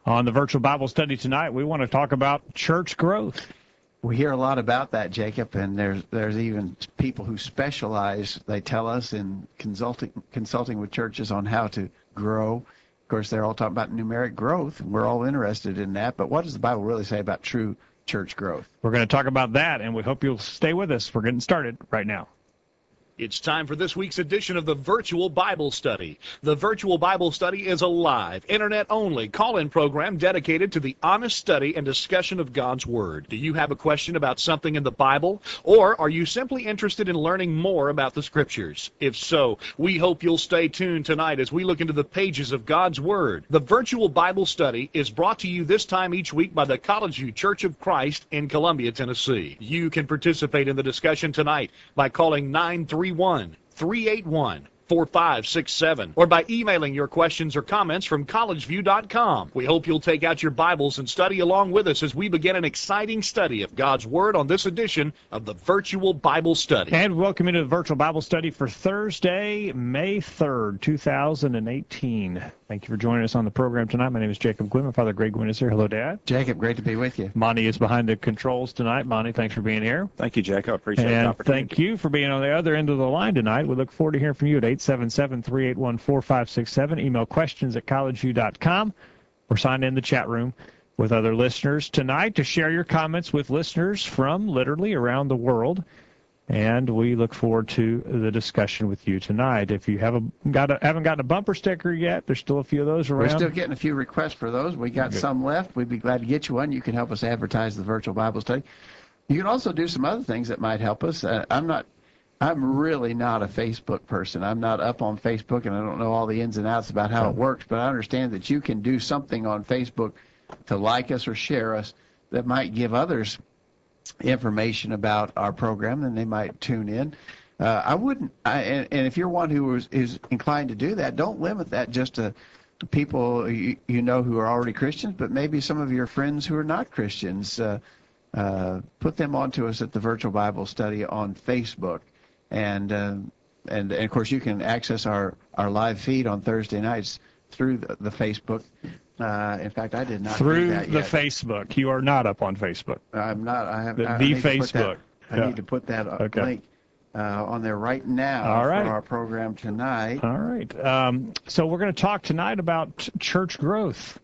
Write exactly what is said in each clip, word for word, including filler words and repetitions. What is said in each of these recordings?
On the virtual Bible study tonight, we want to talk about church growth. We hear a lot about that, Jacob, and there's there's even people who specialize, they tell us, in consulting consulting with churches on how to grow. Of course, they're all talking about numeric growth, and we're all interested in that. But what does the Bible really say about true church growth? We're going to talk about that, and we hope you'll stay with us. We're getting started right now. It's time for this week's edition of the Virtual Bible Study. The Virtual Bible Study is a live, internet-only call-in program dedicated to the honest study and discussion of God's Word. Do you have a question about something in the Bible, or are you simply interested in learning more about the Scriptures? If so, we hope you'll stay tuned tonight as we look into the pages of God's Word. The Virtual Bible Study is brought to you this time each week by the College View Church of Christ in Columbia, Tennessee. You can participate in the discussion tonight by calling nine three one, three eight one, four five six seven or by emailing your questions or comments from college view dot com. We hope you'll take out your Bibles and study along with us as we begin an exciting study of God's Word on this edition of the Virtual Bible Study. And welcome into the Virtual Bible Study for Thursday, May third, two thousand eighteen. Thank you for joining us on the program tonight. My name is Jacob Gwynn. My father, Greg Gwynn, is here. Hello, Dad. Jacob, great to be with you. Monty is behind the controls tonight. Monty, thanks for being here. Thank you, Jacob. I appreciate and the opportunity. Thank you for being on the other end of the line tonight. We look forward to hearing from you at eight seven seven, three eight one, four five six seven. Email questions at college view dot com or sign in the chat room with other listeners tonight to share your comments with listeners from literally around the world. And we look forward to the discussion with you tonight. If you haven't got a, haven't gotten a bumper sticker yet, there's still a few of those around. We're still getting a few requests for those. We got Good. some left. We'd be glad to get you one. You can help us advertise the Virtual Bible Study. You can also do some other things that might help us. Uh, I'm not, I'm really not a Facebook person. I'm not up on Facebook, and I don't know all the ins and outs about how it works, but I understand that you can do something on Facebook to like us or share us that might give others information about our program, and they might tune in. Uh, I wouldn't, I, and, and if you're one who is, is inclined to do that, don't limit that just to people you, you know who are already Christians, but maybe some of your friends who are not Christians. Uh, uh, put them onto us at the Virtual Bible Study on Facebook. And, uh, and, and of course, you can access our, our live feed on Thursday nights through the, the Facebook. Uh, in fact, I did not Through do that the yet. Facebook. You are not up on Facebook. I'm not. I have. The, I, the I need Facebook. To put that, I Yeah. need to put that uh, Okay. link uh, on there right now All right. for our program tonight. All right. Um, so we're going to talk tonight about ch- church growth.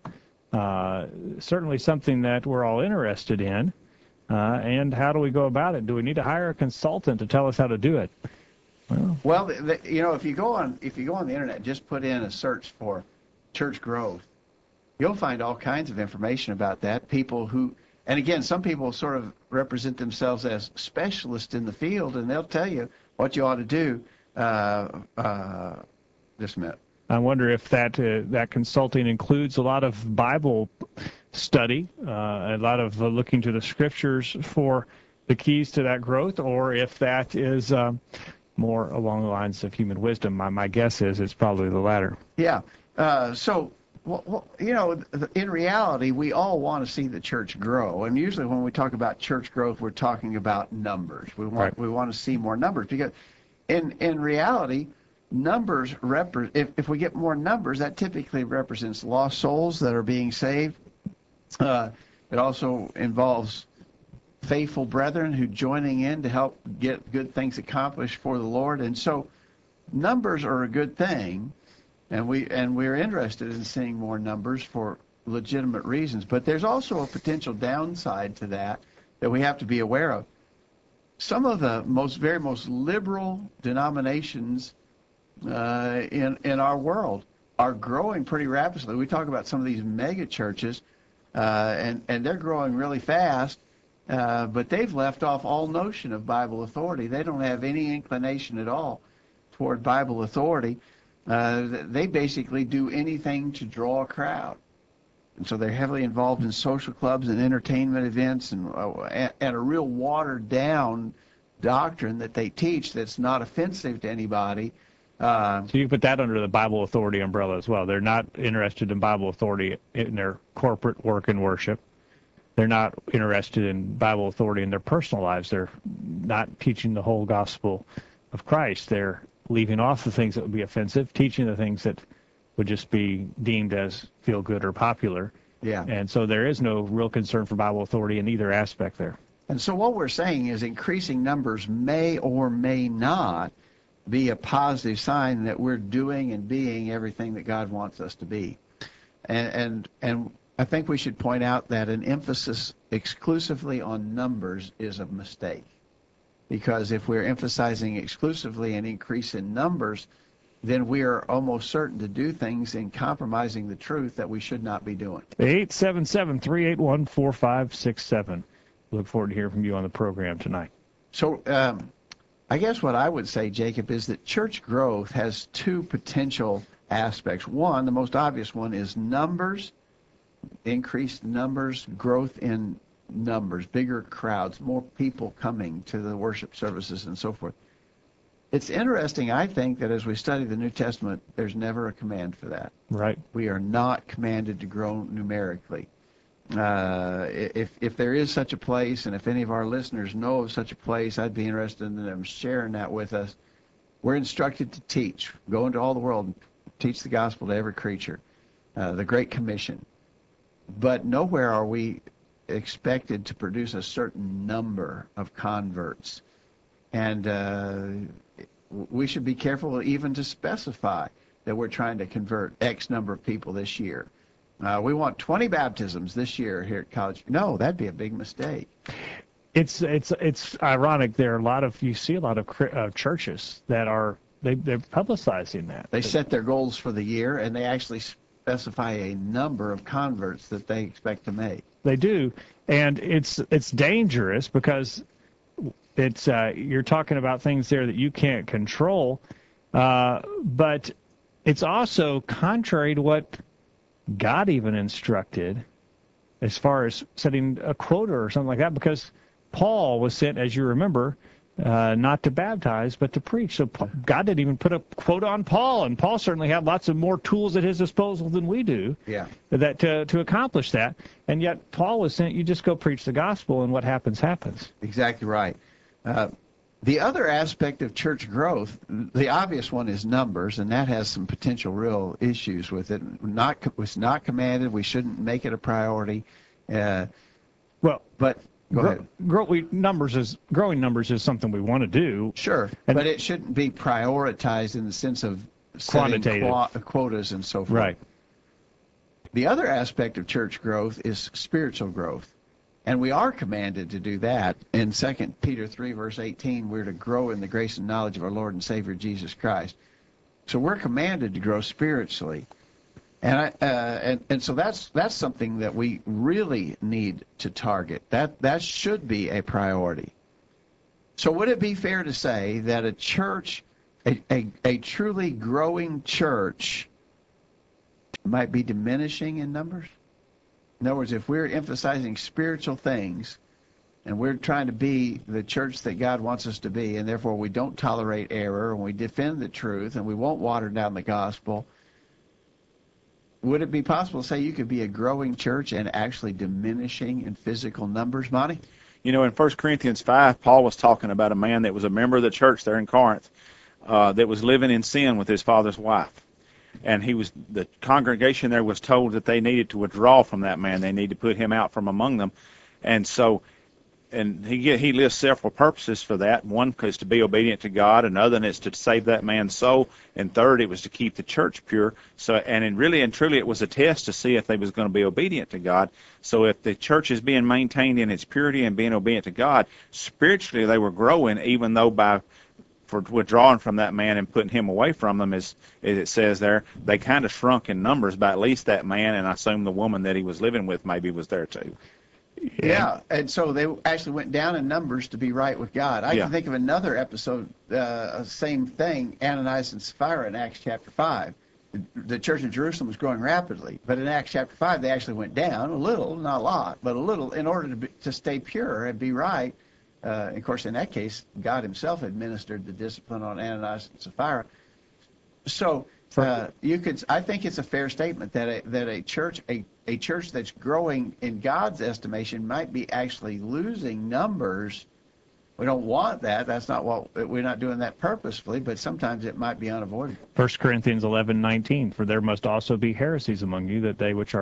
Uh, certainly something that we're all interested in. Uh, and how do we go about it? Do we need to hire a consultant to tell us how to do it? Well, Well, the, the, you know, if you go on if you go on the internet, just put in a search for church growth. You'll find all kinds of information about that. People who, and again, some people sort of represent themselves as specialists in the field, and they'll tell you what you ought to do. Uh, uh, just a minute. I wonder if that uh, that consulting includes a lot of Bible study, uh, a lot of uh, looking to the Scriptures for the keys to that growth, or if that is um, more along the lines of human wisdom. My, my guess is it's probably the latter. Yeah. Uh, so. Well, well, you know, in reality, we all want to see the church grow, and usually when we talk about church growth, we're talking about numbers. We want Right. we want to see more numbers because, in in reality, numbers repre- if if we get more numbers, that typically represents lost souls that are being saved. Uh, it also involves faithful brethren who joining in to help get good things accomplished for the Lord, and so numbers are a good thing. And we and we're interested in seeing more numbers for legitimate reasons. But there's also a potential downside to that that we have to be aware of. Some of the most very most liberal denominations uh, in in our world are growing pretty rapidly. We talk about some of these mega churches, uh, and and they're growing really fast. Uh, but they've left off all notion of Bible authority. They don't have any inclination at all toward Bible authority. Uh, they basically do anything to draw a crowd. And so they're heavily involved in social clubs and entertainment events and, uh, and a real watered-down doctrine that they teach that's not offensive to anybody. Uh, So you put that under the Bible authority umbrella as well. They're not interested in Bible authority in their corporate work and worship. They're not interested in Bible authority in their personal lives. They're not teaching the whole gospel of Christ. They're leaving off the things that would be offensive, teaching the things that would just be deemed as feel good or popular, Yeah. And so there is no real concern for Bible authority in either aspect there. And so what we're saying is increasing numbers may or may not be a positive sign that we're doing and being everything that God wants us to be. And and, and I think we should point out that an emphasis exclusively on numbers is a mistake. Because if we're emphasizing exclusively an increase in numbers, then we are almost certain to do things in compromising the truth that we should not be doing. eight seven seven, three eight one, four five six seven. Look forward to hearing from you on the program tonight. So um, I guess what I would say, Jacob, is that church growth has two potential aspects. One, the most obvious one, is numbers, increased numbers, growth in numbers, bigger crowds, more people coming to the worship services and so forth. It's interesting, I think, that as we study the New Testament, there's never a command for that. Right. We are not commanded to grow numerically. Uh, if if there is such a place, and if any of our listeners know of such a place, I'd be interested in them sharing that with us. We're instructed to teach, go into all the world and teach the gospel to every creature, uh, the Great Commission. But nowhere are we expected to produce a certain number of converts. And uh, we should be careful even to specify that we're trying to convert X number of people this year. Uh, we want twenty baptisms this year here at College. No, that'd be a big mistake. It's it's it's ironic. There are a lot of you see a lot of uh, churches that are they they're publicizing that. They set their goals for the year, and they actually specify a number of converts that they expect to make. They do, and it's it's dangerous because it's uh, you're talking about things there that you can't control, uh, but it's also contrary to what God even instructed as far as setting a quota or something like that, because Paul was sent, as you remember, uh, not to baptize, but to preach. So God didn't even put a quota on Paul, and Paul certainly had lots of more tools at his disposal than we do yeah. that to, to accomplish that. And yet Paul was sent, you just go preach the gospel, and what happens, happens. Exactly right. Uh, the other aspect of church growth, the obvious one is numbers, and that has some potential real issues with it. Not It's not commanded. We shouldn't make it a priority. Uh, well, but go grow, ahead. Grow, we, numbers is growing numbers is something we want to do. Sure, and, but it shouldn't be prioritized in the sense of setting qu- quotas and so forth. Right. The other aspect of church growth is spiritual growth. And we are commanded to do that. In Second Peter three, verse eighteen, we're to grow in the grace and knowledge of our Lord and Savior Jesus Christ. So we're commanded to grow spiritually. And I, uh, and, and so that's that's something that we really need to target. That that should be a priority. So would it be fair to say that a church, a, a, a truly growing church, might be diminishing in numbers? In other words, if we're emphasizing spiritual things and we're trying to be the church that God wants us to be, and therefore we don't tolerate error and we defend the truth and we won't water down the gospel, would it be possible to say you could be a growing church and actually diminishing in physical numbers, Monty? You know, in First Corinthians five, Paul was talking about a man that was a member of the church there in Corinth uh, that was living in sin with his father's wife. And he was the congregation there was told that they needed to withdraw from that man. They need to put him out from among them. And so, and he he lists several purposes for that. One is to be obedient to God. Another is to save that man's soul. And third, it was to keep the church pure. So, and it really and truly, it was a test to see if they was going to be obedient to God. So, if the church is being maintained in its purity and being obedient to God, spiritually they were growing, even though by for withdrawing from that man and putting him away from them, as, as it says there, they kind of shrunk in numbers, but at least that man, and I assume the woman that he was living with maybe was there too. Yeah, yeah. And so they actually went down in numbers to be right with God. I yeah. can think of another episode, uh, same thing, Ananias and Sapphira in Acts chapter five. The, the church in Jerusalem was growing rapidly, but in Acts chapter five they actually went down a little, not a lot, but a little, in order to, be, to stay pure and be right. Uh, of course, in that case, God himself administered the discipline on Ananias and Sapphira. So uh, you could, I think it's a fair statement that a, that a church, a, a church that's growing in God's estimation might be actually losing numbers. We don't want that. That's not what, we're not doing that purposefully, but sometimes it might be unavoidable. First Corinthians eleven nineteen, for there must also be heresies among you, that they which are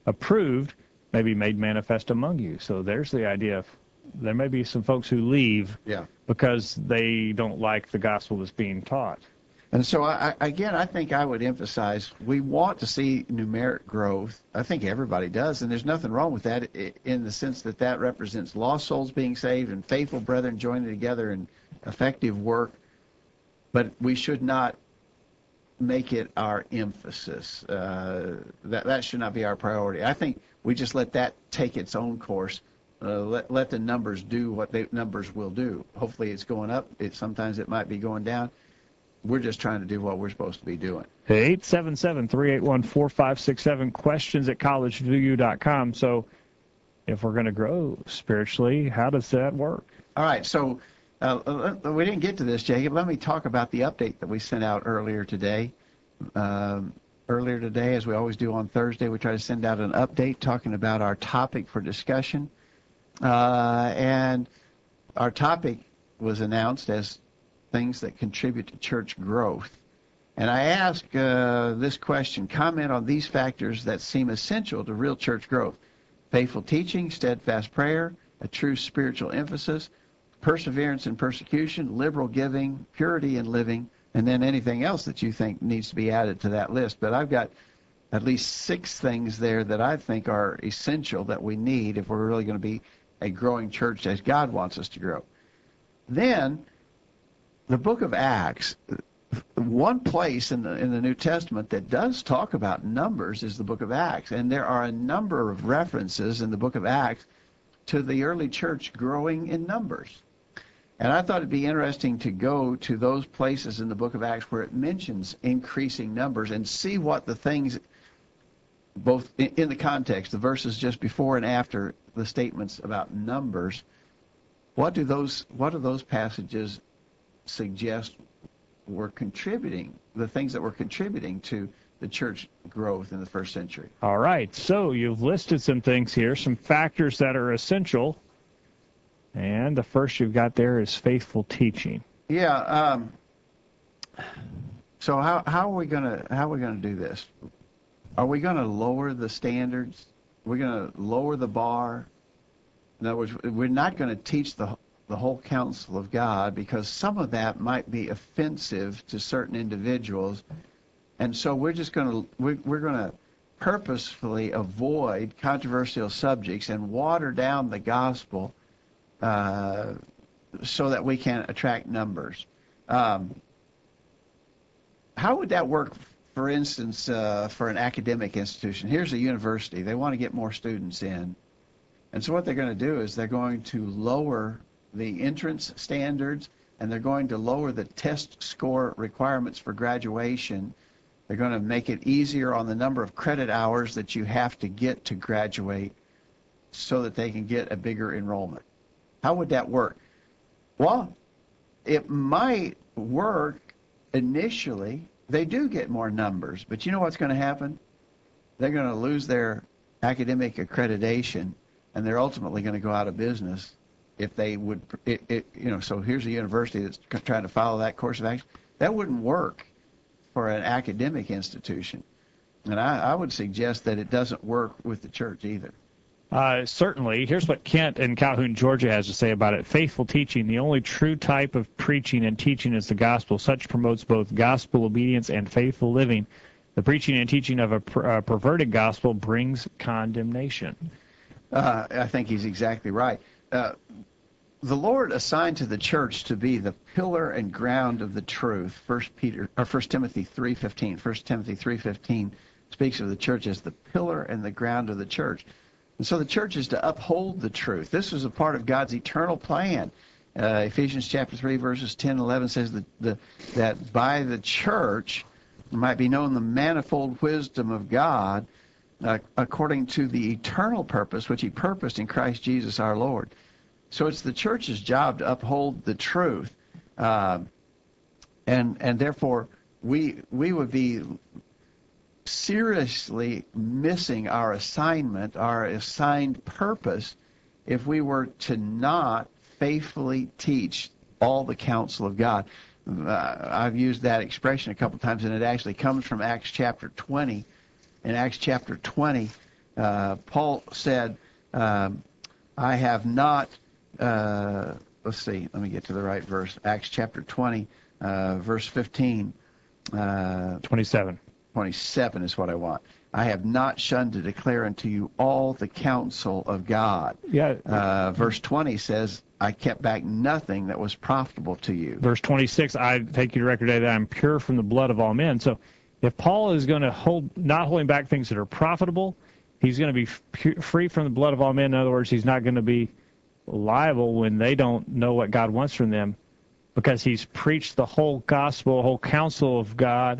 approved may be made manifest among you. So there's the idea of there may be some folks who leave Yeah. because they don't like the gospel that's being taught. And so, I, again, I think I would emphasize we want to see numeric growth. I think everybody does, and there's nothing wrong with that in the sense that that represents lost souls being saved and faithful brethren joining together in effective work. But we should not make it our emphasis. Uh, that, that should not be our priority. I think we just let that take its own course. Uh, let, let the numbers do what the numbers will do. Hopefully it's going up. It, sometimes it might be going down. We're just trying to do what we're supposed to be doing. eight seven seven, three eight one, four five six seven, questions at college v u dot com. So if we're going to grow spiritually, how does that work? All right, so uh, we didn't get to this, Jacob. Let me talk about the update that we sent out earlier today. Um, earlier today, as we always do on Thursday, we try to send out an update talking about our topic for discussion. Uh, and our topic was announced as things that contribute to church growth. And I ask uh, this question: comment on these factors that seem essential to real church growth. Faithful teaching, steadfast prayer, a true spiritual emphasis, perseverance in persecution, liberal giving, purity in living, and then anything else that you think needs to be added to that list. But I've got at least six things there that I think are essential that we need if we're really going to be a growing church as God wants us to grow. Then, the book of Acts, one place in the in the New Testament that does talk about numbers is the book of Acts. And there are a number of references in the book of Acts to the early church growing in numbers. And I thought it'd be interesting to go to those places in the book of Acts where it mentions increasing numbers and see what the things, both in, in the context, the verses just before and after the statements about numbers, what do those what do those passages suggest were contributing, the things that were contributing to the church growth in the first century? All right, so you've listed some things here, some factors that are essential, and the first you've got there is faithful teaching. Yeah. Um, so how how are we gonna how are we gonna do this? Are we gonna lower the standards? We're gonna lower the bar. In other words, we're not going to teach the the whole counsel of God, because some of that might be offensive to certain individuals, and so we're just going to we're, we're going to purposefully avoid controversial subjects and water down the gospel uh, so that we can attract numbers. Um, how would that work, for instance, uh, for an academic institution? Here's a university. They want to get more students in, and so what they're going to do is they're going to lower the entrance standards, and they're going to lower the test score requirements for graduation. They're going to make it easier on the number of credit hours that you have to get to graduate so that they can get a bigger enrollment. How would that work? Well, it might work initially. They do get more numbers, but you know what's going to happen? They're going to lose their academic accreditation, and they're ultimately going to go out of business. If they would, it, it, you know, so here's a university that's trying to follow that course of action. That wouldn't work for an academic institution. And I, I would suggest that it doesn't work with the church either. Uh, certainly. Here's what Kent in Calhoun, Georgia has to say about it. Faithful teaching, the only true type of preaching and teaching is the gospel. Such promotes both gospel obedience and faithful living. The preaching and teaching of a per, uh, perverted gospel brings condemnation. Uh, I think he's exactly right. Uh, the Lord assigned to the church to be the pillar and ground of the truth. First Peter or First Timothy three fifteen. First Timothy three fifteen speaks of the church as the pillar and the ground of the church. And so the church is to uphold the truth. This is a part of God's eternal plan. Uh, Ephesians chapter three verses ten and eleven says that the that by the church might be known the manifold wisdom of God, uh, according to the eternal purpose which he purposed in Christ Jesus our Lord. So it's the church's job to uphold the truth, uh, and and therefore we we would be seriously missing our assignment, our assigned purpose, if we were to not faithfully teach all the counsel of God. Uh, I've used that expression a couple times, and it actually comes from Acts chapter twenty. In Acts chapter twenty, Uh, Paul said, um, I have not, uh, let's see, let me get to the right verse. Acts chapter twenty, uh, verse fifteen. Uh, twenty-seven. twenty-seven is what I want. I have not shunned to declare unto you all the counsel of God. Yeah. Uh, verse twenty says, I kept back nothing that was profitable to you. Verse twenty-six, I take you to record today that I'm pure from the blood of all men. So if Paul is going to hold, not holding back things that are profitable, he's going to be pu- free from the blood of all men. In other words, he's not going to be liable when they don't know what God wants from them, because he's preached the whole gospel, whole counsel of God.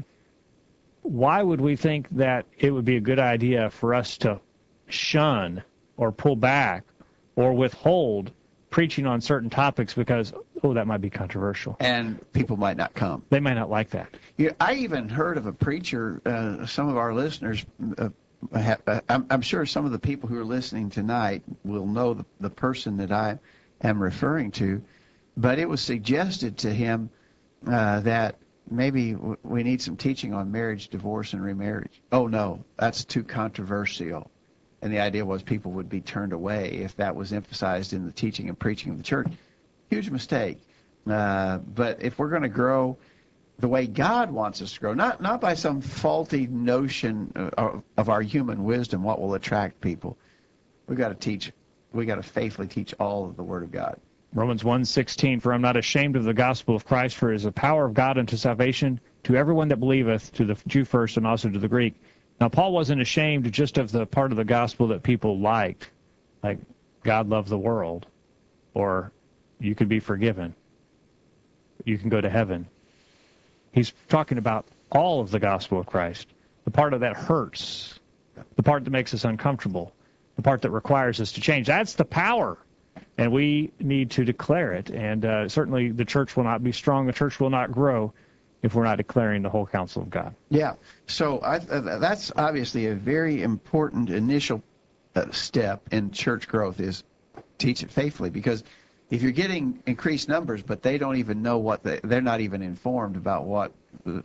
Why would we think that it would be a good idea for us to shun or pull back or withhold preaching on certain topics because, oh, that might be controversial? And people might not come. They might not like that. Yeah, I even heard of a preacher, uh, some of our listeners, uh, have, uh, I'm, I'm sure some of the people who are listening tonight will know the, the person that I am referring to, but it was suggested to him uh, that maybe w- we need some teaching on marriage, divorce, and remarriage. Oh, no, that's too controversial. And the idea was people would be turned away if that was emphasized in the teaching and preaching of the church. Huge mistake. Uh, but if we're going to grow the way God wants us to grow, not not by some faulty notion of, of our human wisdom, what will attract people, we've got to teach, we've got to faithfully teach all of the Word of God. Romans one sixteen, for I am not ashamed of the gospel of Christ, for it is the power of God unto salvation to everyone that believeth, to the Jew first and also to the Greek. Now, Paul wasn't ashamed just of the part of the gospel that people liked, like God loved the world, or you could be forgiven, you can go to heaven. He's talking about all of the gospel of Christ, the part of that hurts, the part that makes us uncomfortable, the part that requires us to change. That's the power, and we need to declare it. And uh, certainly the church will not be strong, the church will not grow if we're not declaring the whole counsel of God. Yeah, so I, uh, that's obviously a very important initial uh, step in church growth, is teach it faithfully, because if you're getting increased numbers, but they don't even know what they, they're not even informed about what the,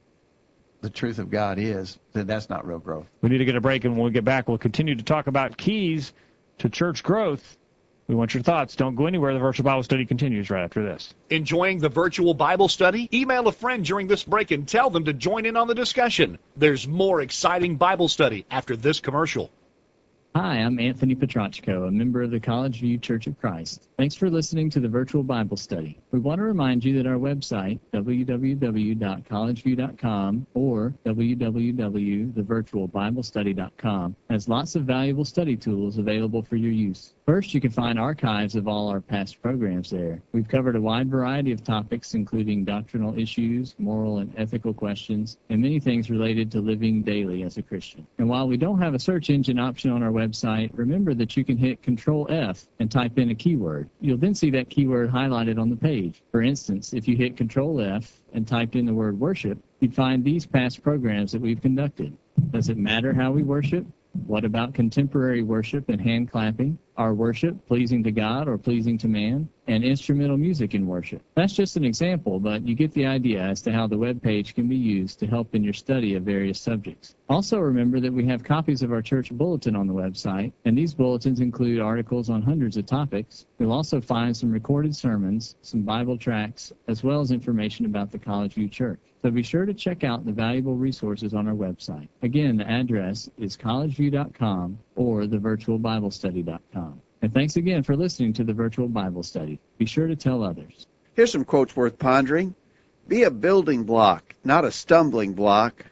the truth of God is, then that's not real growth. We need to get a break, and when we get back, we'll continue to talk about keys to church growth. We want your thoughts. Don't go anywhere. The Virtual Bible Study continues right after this. Enjoying the virtual Bible study? Email a friend during this break and tell them to join in on the discussion. There's more exciting Bible study after this commercial. Hi, I'm Anthony Petrachko, a member of the College View Church of Christ. Thanks for listening to the Virtual Bible Study. We want to remind you that our website, w w w dot college view dot com or w w w dot the virtual bible study dot com, has lots of valuable study tools available for your use. First, you can find archives of all our past programs there. We've covered a wide variety of topics, including doctrinal issues, moral and ethical questions, and many things related to living daily as a Christian. And while we don't have a search engine option on our website, remember that you can hit Control F and type in a keyword. You'll then see that keyword highlighted on the page. For instance, if you hit Control F and typed in the word worship, you'd find these past programs that we've conducted. Does it matter how we worship? What about contemporary worship and hand clapping? Our worship pleasing to God or pleasing to man? And instrumental music in worship. That's just an example, but you get the idea as to how the web page can be used to help in your study of various subjects. Also remember that we have copies of our church bulletin on the website, and these bulletins include articles on hundreds of topics. You'll also find some recorded sermons, some Bible tracts, as well as information about the College View Church. So be sure to check out the valuable resources on our website. Again, the address is college view dot com or the virtual bible study dot com. And thanks again for listening to the Virtual Bible Study. Be sure to tell others. Here's some quotes worth pondering. Be a building block, not a stumbling block.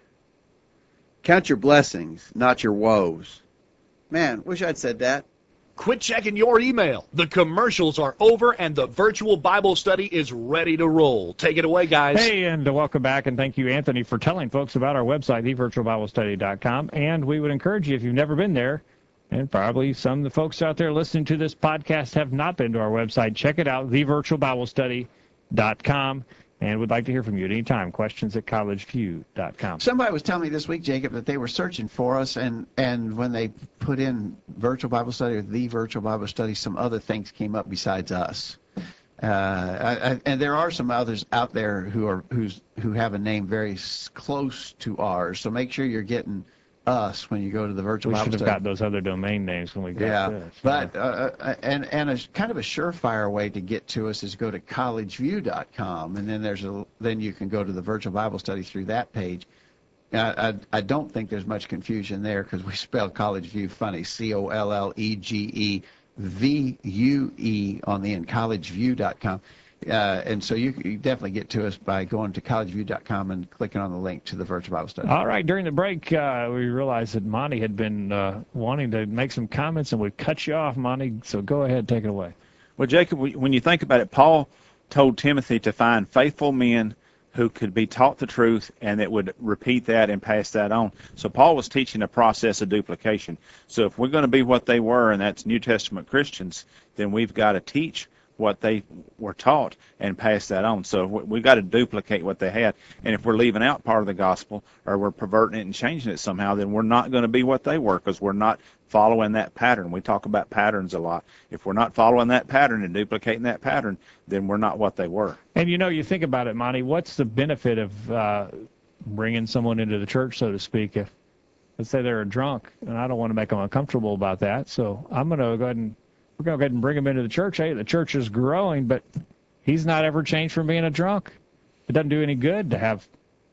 Count your blessings, not your woes. Man, wish I'd said that. Quit checking your email. The commercials are over and the virtual Bible study is ready to roll. Take it away, guys. Hey, and uh, welcome back, and thank you, Anthony, for telling folks about our website, the virtual bible study dot com. And we would encourage you, if you've never been there, and probably some of the folks out there listening to this podcast have not been to our website, check it out, the virtual bible study dot com. And we'd like to hear from you at any time. Questions at college view dot com. Somebody was telling me this week, Jacob, that they were searching for us, and, and when they put in Virtual Bible Study or the Virtual Bible Study, some other things came up besides us. Uh, I, I, and there are some others out there who are who's who have a name very close to ours. So make sure you're getting us when you go to the virtual We Bible should have study. got those other domain names when we got Yeah, this. but uh, uh, and and a kind of a surefire way to get to us is go to college view dot com, and then there's a then you can go to the virtual Bible study through that page. I, I, I don't think there's much confusion there because we spell College View funny, C O L L E G E V U E on the end, college view dot com. Uh, and so you, you definitely get to us by going to college view dot com and clicking on the link to the virtual Bible study. All right, during the break, uh, we realized that Monty had been uh, wanting to make some comments, and we cut you off, Monty, so go ahead, take it away. Well, Jacob, when you think about it, Paul told Timothy to find faithful men who could be taught the truth and that would repeat that and pass that on. So Paul was teaching a process of duplication. So if we're going to be what they were, and that's New Testament Christians, then we've got to teach what they were taught and pass that on. So we've got to duplicate what they had. And if we're leaving out part of the gospel or we're perverting it and changing it somehow, then we're not going to be what they were because we're not following that pattern. We talk about patterns a lot. If we're not following that pattern and duplicating that pattern, then we're not what they were. And, you know, you think about it, Monty, what's the benefit of uh, bringing someone into the church, so to speak, if, let's say they're a drunk, and I don't want to make them uncomfortable about that, so I'm going to go ahead and We're going to go ahead and bring him into the church. Hey, the church is growing, but he's not ever changed from being a drunk. It doesn't do any good to have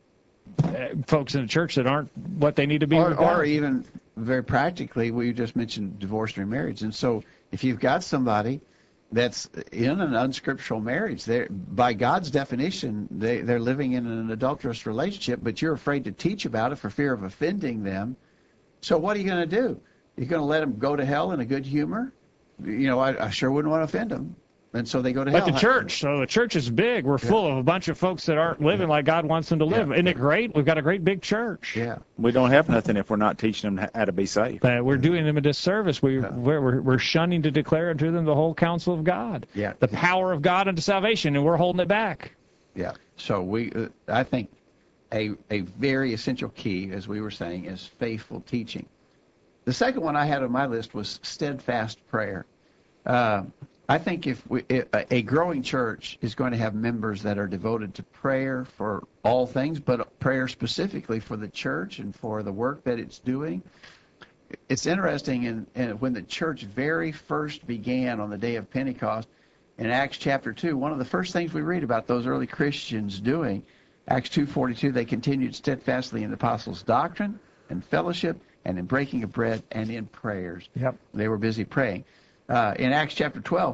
uh, folks in the church that aren't what they need to be. Or, with God. or even very practically, we just mentioned divorce and remarriage. And so if you've got somebody that's in an unscriptural marriage, they're, by God's definition, they, they're living in an adulterous relationship, but you're afraid to teach about it for fear of offending them. So what are you going to do? You're going to let them go to hell in a good humor? You know, I, I sure wouldn't want to offend them. And so they go to But hell. the church, so the church is big. We're full of a bunch of folks that aren't living like God wants them to live. Yeah. Isn't it great? We've got a great big church. Yeah. We don't have nothing if we're not teaching them how to be saved. Uh, we're doing them a disservice. We, we're, we're, we're shunning to declare unto them the whole counsel of God, Yeah. the power of God unto salvation, and we're holding it back. Yeah. So we, uh, I think a, a very essential key, as we were saying, is faithful teaching. The second one I had on my list was steadfast prayer. Uh, I think if we, a growing church is going to have members that are devoted to prayer for all things, but prayer specifically for the church and for the work that it's doing. It's interesting, in, in when the church very first began on the day of Pentecost, in Acts chapter two, one of the first things we read about those early Christians doing, Acts two forty-two, they continued steadfastly in the apostles' doctrine and fellowship and in breaking of bread and in prayers. Yep. They were busy praying. Uh, in Acts chapter twelve,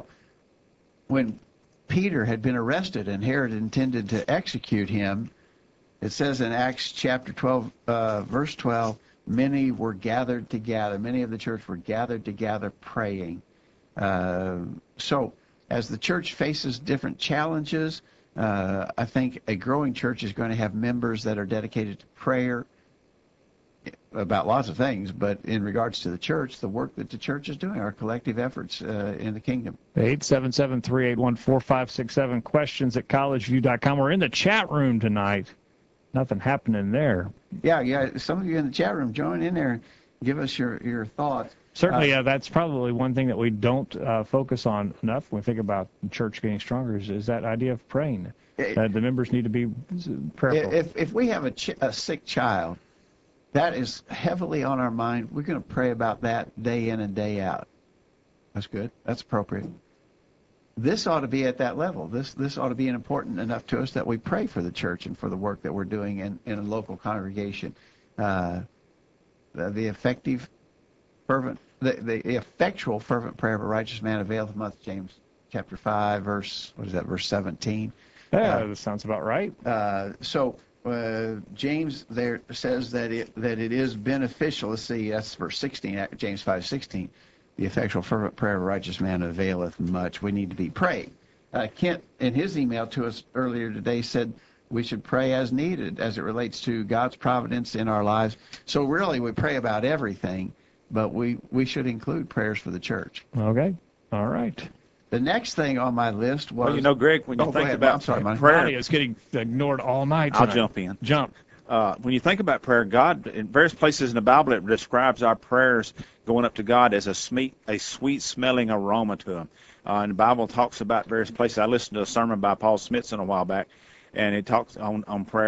when Peter had been arrested and Herod intended to execute him, it says in Acts chapter twelve, uh, verse twelve, many were gathered together. Many of the church were gathered together praying. Uh, so as the church faces different challenges, uh, I think a growing church is going to have members that are dedicated to prayer about lots of things, but in regards to the church, the work that the church is doing, our collective efforts uh, in the kingdom. eight seven seven, three eight one, four five six seven, questions at college view dot com. We're in the chat room tonight. Nothing happening there. Yeah, yeah. Some of you in the chat room, join in there and give us your, your thoughts. Certainly, Uh, uh, that's probably one thing that we don't uh, focus on enough when we think about the church getting stronger is, is that idea of praying. Uh, the members need to be prayerful. If, if we have a, ch- a sick child, that is heavily on our mind. We're going to pray about that day in and day out. That's good. That's appropriate. This ought to be at that level. This this ought to be important enough to us that we pray for the church and for the work that we're doing in, in a local congregation. Uh, the, the effective, fervent, the, the effectual, fervent prayer of a righteous man availeth much. James chapter five, verse, what is that, verse seventeen. yeah, uh, that sounds about right. Uh, so uh, James there says that it that it is beneficial. Let's see, that's verse sixteen, James five sixteen. The effectual fervent prayer of a righteous man availeth much. We need to be praying. Uh, Kent, in his email to us earlier today, said we should pray as needed as it relates to God's providence in our lives. So really, we pray about everything, but we, we should include prayers for the church. Okay. All right. The next thing on my list was... Well, you know, Greg, when you Oh, go think ahead. about I'm sorry, Monty. prayer, Monty is getting ignored all night I'll tonight. jump in. Jump. Uh, when you think about prayer, God, in various places in the Bible, it describes our prayers going up to God as a sweet, a sweet-smelling aroma to Him. Uh, and the Bible talks about various places. I listened to a sermon by Paul Smithson a while back, and it talks on, on prayer.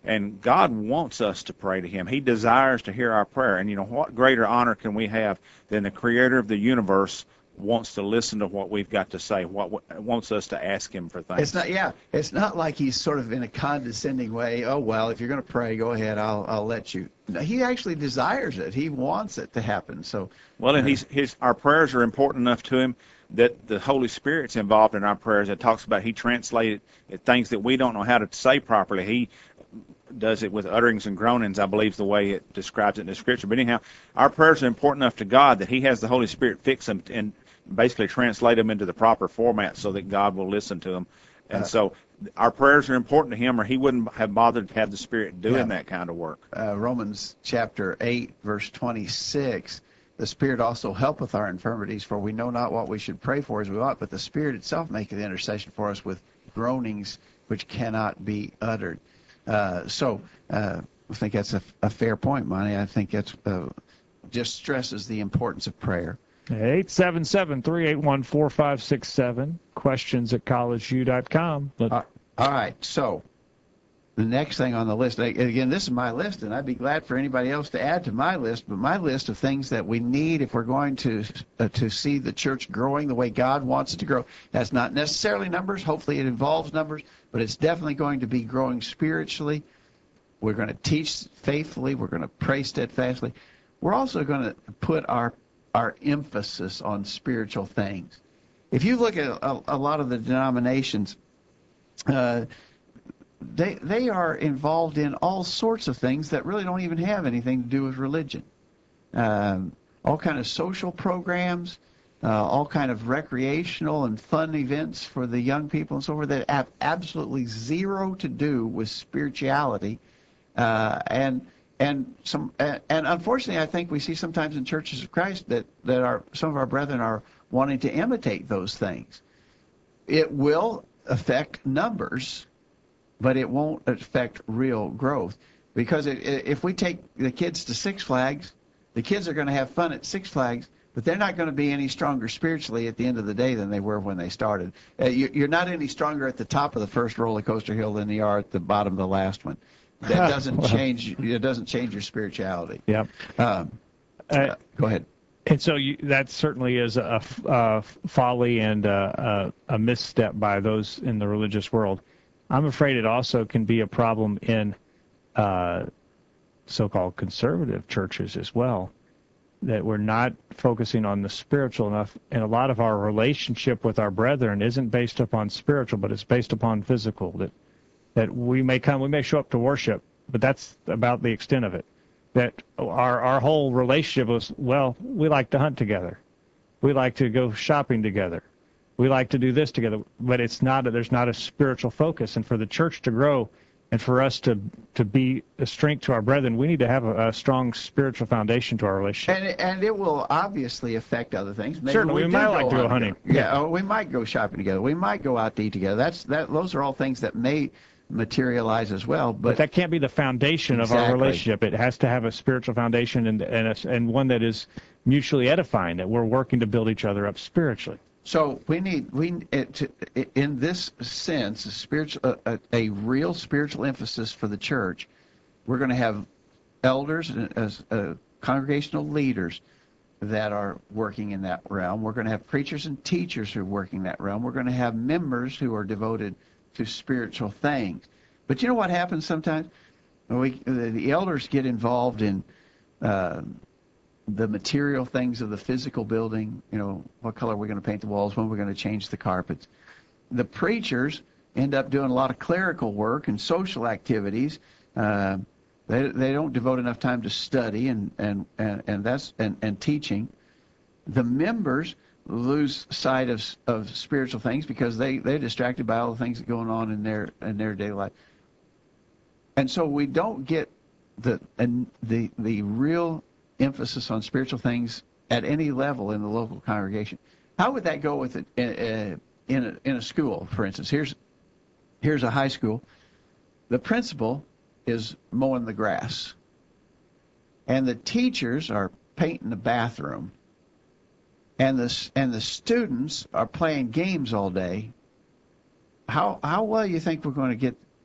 And God wants us to pray to him. He desires to hear our prayer. And, you know, what greater honor can we have than the creator of the universe wants to listen to what we've got to say, what, what wants us to ask him for things. It's not, yeah, it's not like he's sort of in a condescending way. Oh, well, if you're going to pray, go ahead, I'll, I'll let you. No, he actually desires it. He wants it to happen. So, well, and uh, he's, his, our prayers are important enough to him that the Holy Spirit's involved in our prayers. It talks about he translated things that we don't know how to say properly. He does it with utterings and groanings, I believe, is the way it describes it in the Scripture. But anyhow, our prayers are important enough to God that he has the Holy Spirit fix them and basically translate them into the proper format so that God will listen to them. And uh, so our prayers are important to him, or he wouldn't have bothered to have the Spirit doing yeah. that kind of work. Uh, Romans chapter eight, verse twenty-six, the Spirit also helpeth our infirmities, for we know not what we should pray for as we ought, but the Spirit itself maketh intercession for us with groanings which cannot be uttered. Uh, so uh, I think that's a, a fair point, Monty. I think that's uh, just stresses the importance of prayer. eight seven seven, three eight one, four five six seven, questions at college u dot com. Uh, all right, so the next thing on the list, again, this is my list, and I'd be glad for anybody else to add to my list, but my list of things that we need if we're going to uh, to see the church growing the way God wants it to grow. That's not necessarily numbers. Hopefully it involves numbers, but it's definitely going to be growing spiritually. We're going to teach faithfully. We're going to pray steadfastly. We're also going to put our our emphasis on spiritual things. If you look at a, a lot of the denominations, uh, they they are involved in all sorts of things that really don't even have anything to do with religion. Um, all kind of social programs, uh, all kind of recreational and fun events for the young people and so forth that have absolutely zero to do with spirituality, uh, and And some, and unfortunately, I think we see sometimes in churches of Christ that that our some of our brethren are wanting to imitate those things. It will affect numbers, but it won't affect real growth. Because it, if we take the kids to Six Flags, the kids are going to have fun at Six Flags, but they're not going to be any stronger spiritually at the end of the day than they were when they started. Uh, you, you're not any stronger at the top of the first roller coaster hill than you are at the bottom of the last one. That doesn't well, change. It doesn't change your spirituality. Yep. Um, uh, go ahead. And so you, that certainly is a, a folly and a, a, a misstep by those in the religious world. I'm afraid it also can be a problem in uh, so-called conservative churches as well, that we're not focusing on the spiritual enough. And a lot of our relationship with our brethren isn't based upon spiritual, but it's based upon physical. That that we may come, we may show up to worship, but that's about the extent of it. That our our whole relationship was, well, we like to hunt together. We like to go shopping together. We like to do this together. But it's not, a, there's not a spiritual focus. And for the church to grow and for us to, to be a strength to our brethren, we need to have a, a strong spiritual foundation to our relationship. And, and it will obviously affect other things. Maybe Certainly, we, we might like to go hunting. Yeah, yeah. Or we might go shopping together. We might go out to eat together. That's that. Those are all things that may materialize as well, but, but that can't be the foundation exactly. of our relationship. It has to have a spiritual foundation and and, a, and one that is mutually edifying, that we're working to build each other up spiritually. So we need we to, in this sense, a spiritual a, a real spiritual emphasis for the church. We're going to have elders as uh, congregational leaders that are working in that realm. We're going to have preachers and teachers who are working in that realm. We're going to have members who are devoted to spiritual things. But you know what happens sometimes? We, the, the elders get involved in uh, the material things of the physical building. You know, what color are we going to paint the walls? When we're going to change the carpets? The preachers end up doing a lot of clerical work and social activities. Uh, they they don't devote enough time to study and and and, and that's and, and teaching. The members lose sight of of spiritual things because they they're distracted by all the things that are going on in their in their daily life, and so we don't get the and the the real emphasis on spiritual things at any level in the local congregation. How would that go with it in, in a in a school, for instance? Here's here's a high school. The principal is mowing the grass, and the teachers are painting the bathroom. And the, and the students are playing games all day. How how well you think we're going to get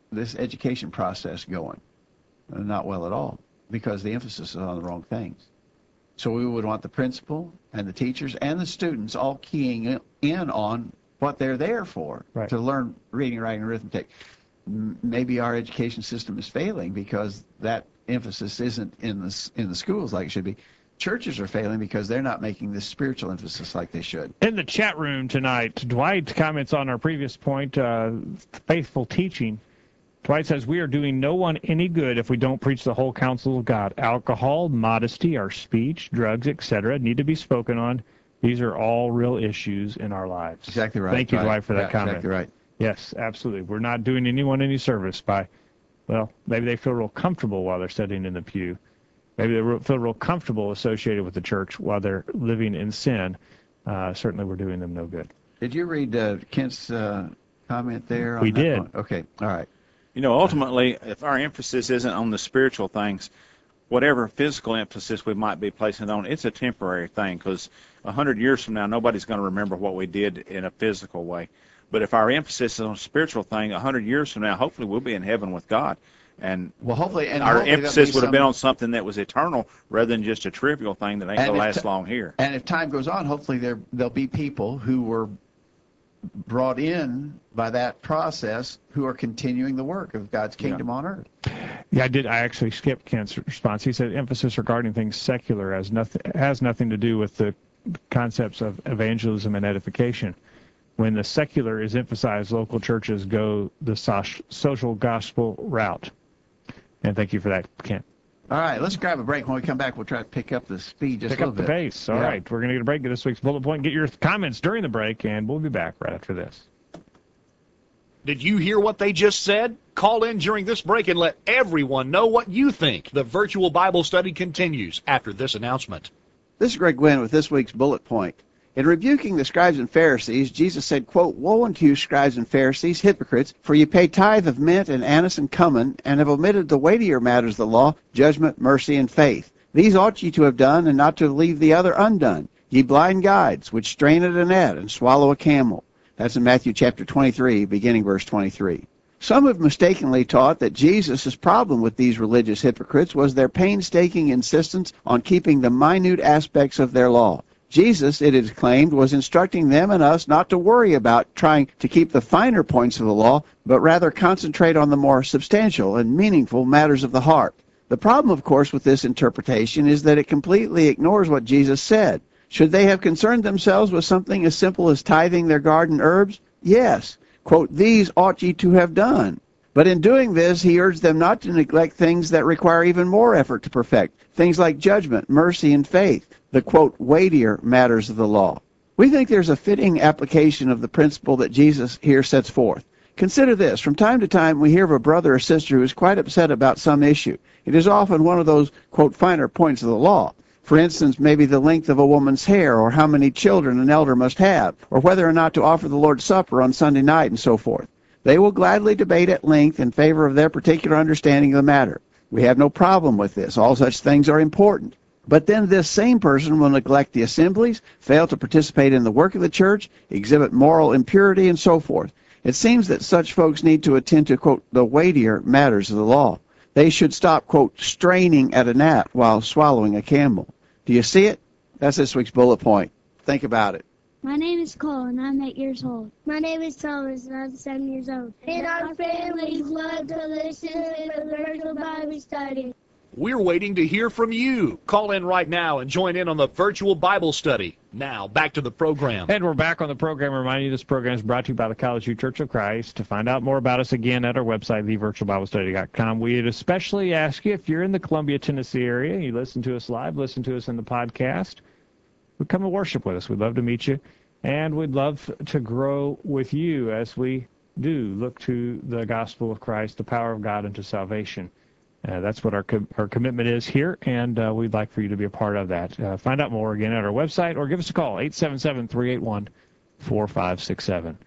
this education process going? Uh, Not well at all, because the emphasis is on the wrong things. So we would want the principal and the teachers and the students all keying in on what they're there for, Right. to learn reading, writing, arithmetic. M- Maybe our education system is failing because that emphasis isn't in the, s- in the schools like it should be. Churches are failing because they're not making this spiritual emphasis like they should. In the chat room tonight, Dwight comments on our previous point, uh, faithful teaching. Dwight says, we are doing no one any good if we don't preach the whole counsel of God. Alcohol, modesty, our speech, drugs, et cetera need to be spoken on. These are all real issues in our lives. Exactly right. Thank you, Right. Dwight, for that Yeah, comment. Exactly right. Yes, absolutely. We're not doing anyone any service by, well, maybe they feel real comfortable while they're sitting in the pew. Maybe they re- feel real comfortable associated with the church while they're living in sin. Uh, certainly we're doing them no good. Did you read uh, Kent's uh, comment there? On We that did. one? Okay. All right. You know, ultimately, if our emphasis isn't on the spiritual things, whatever physical emphasis we might be placing on, it's a temporary thing, because a hundred years from now, nobody's going to remember what we did in a physical way. But if our emphasis is on a spiritual thing, a hundred years from now, hopefully we'll be in heaven with God. And Well, hopefully, and our hopefully there'll emphasis be would have some- been on something that was eternal rather than just a trivial thing that ain't And going to if last t- long here. And if time goes on, hopefully there there'll be people who were brought in by that process who are continuing the work of God's kingdom on earth. Yeah, I did. I actually skipped Kent's response. He said emphasis regarding things secular has nothing has nothing to do with the concepts of evangelism and edification. When the secular is emphasized, local churches go the so- social gospel route. And thank you for that, Kent. All right, let's grab a break. When we come back, we'll try to pick up the speed just Pick a little up the bit. pace. All Yeah. right, we're going to get a break at this week's bullet point. Get your comments during the break, and we'll be back right after this. Did you hear what they just said? Call in during this break and let everyone know what you think. The virtual Bible study continues after this announcement. This is Greg Gwynn with this week's bullet point. In rebuking the scribes and Pharisees, Jesus said, quote, "Woe unto you, scribes and Pharisees, hypocrites, for ye pay tithe of mint and anise and cumin, and have omitted the weightier matters of the law, judgment, mercy, and faith. These ought ye to have done, and not to leave the other undone. Ye blind guides, which strain at a net and swallow a camel." That's in Matthew chapter twenty-three, beginning verse twenty-three. Some have mistakenly taught that Jesus' problem with these religious hypocrites was their painstaking insistence on keeping the minute aspects of their law. Jesus, it is claimed, was instructing them and us not to worry about trying to keep the finer points of the law, but rather concentrate on the more substantial and meaningful matters of the heart. The problem, of course, with this interpretation is that it completely ignores what Jesus said. Should they have concerned themselves with something as simple as tithing their garden herbs? Yes. Quote, "These ought ye to have done." But in doing this, he urged them not to neglect things that require even more effort to perfect, things like judgment, mercy, and faith, the, quote, weightier matters of the law. We think there's a fitting application of the principle that Jesus here sets forth. Consider this. From time to time, we hear of a brother or sister who is quite upset about some issue. It is often one of those, quote, finer points of the law. For instance, maybe the length of a woman's hair, or how many children an elder must have, or whether or not to offer the Lord's Supper on Sunday night, and so forth. They will gladly debate at length in favor of their particular understanding of the matter. We have no problem with this. All such things are important. But then this same person will neglect the assemblies, fail to participate in the work of the church, exhibit moral impurity, and so forth. It seems that such folks need to attend to, quote, the weightier matters of the law. They should stop, quote, straining at a gnat while swallowing a camel. Do you see it? That's this week's bullet point. Think about it. My name is Cole, and I'm eight years old. My name is Thomas, and I'm seven years old. And our families love to listen to the virtual Bible study. We're waiting to hear from you. Call in right now and join in on the virtual Bible study. Now, back to the program. And we're back on the program. Remind you this program is brought to you by the College View Church of Christ. To find out more about us, again, at our website, the virtual bible study dot com. We'd especially ask you, if you're in the Columbia, Tennessee area, you listen to us live, listen to us in the podcast, would come and worship with us. We'd love to meet you, and we'd love to grow with you as we do look to the gospel of Christ, the power of God unto salvation. Uh, that's what our com- our commitment is here, and uh, we'd like for you to be a part of that. Uh, find out more, again, at our website, or give us a call, eight seven seven, three eight one, four five six seven.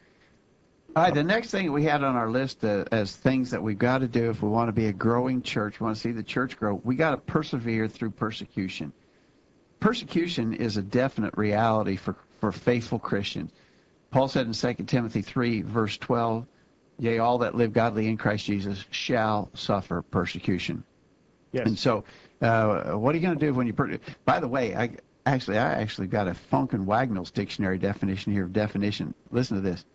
All right, the next thing we had on our list uh, as things that we've got to do if we want to be a growing church, we want to see the church grow, we got to persevere through persecution. Persecution is a definite reality for, for faithful Christians. Paul said in Second Timothy three, verse twelve, Yea, all that live godly in Christ Jesus shall suffer persecution. Yes. And so, uh, what are you going to do when you? Per- By the way, I actually I actually got a Funk and Wagnall's dictionary definition here of definition. Listen to this: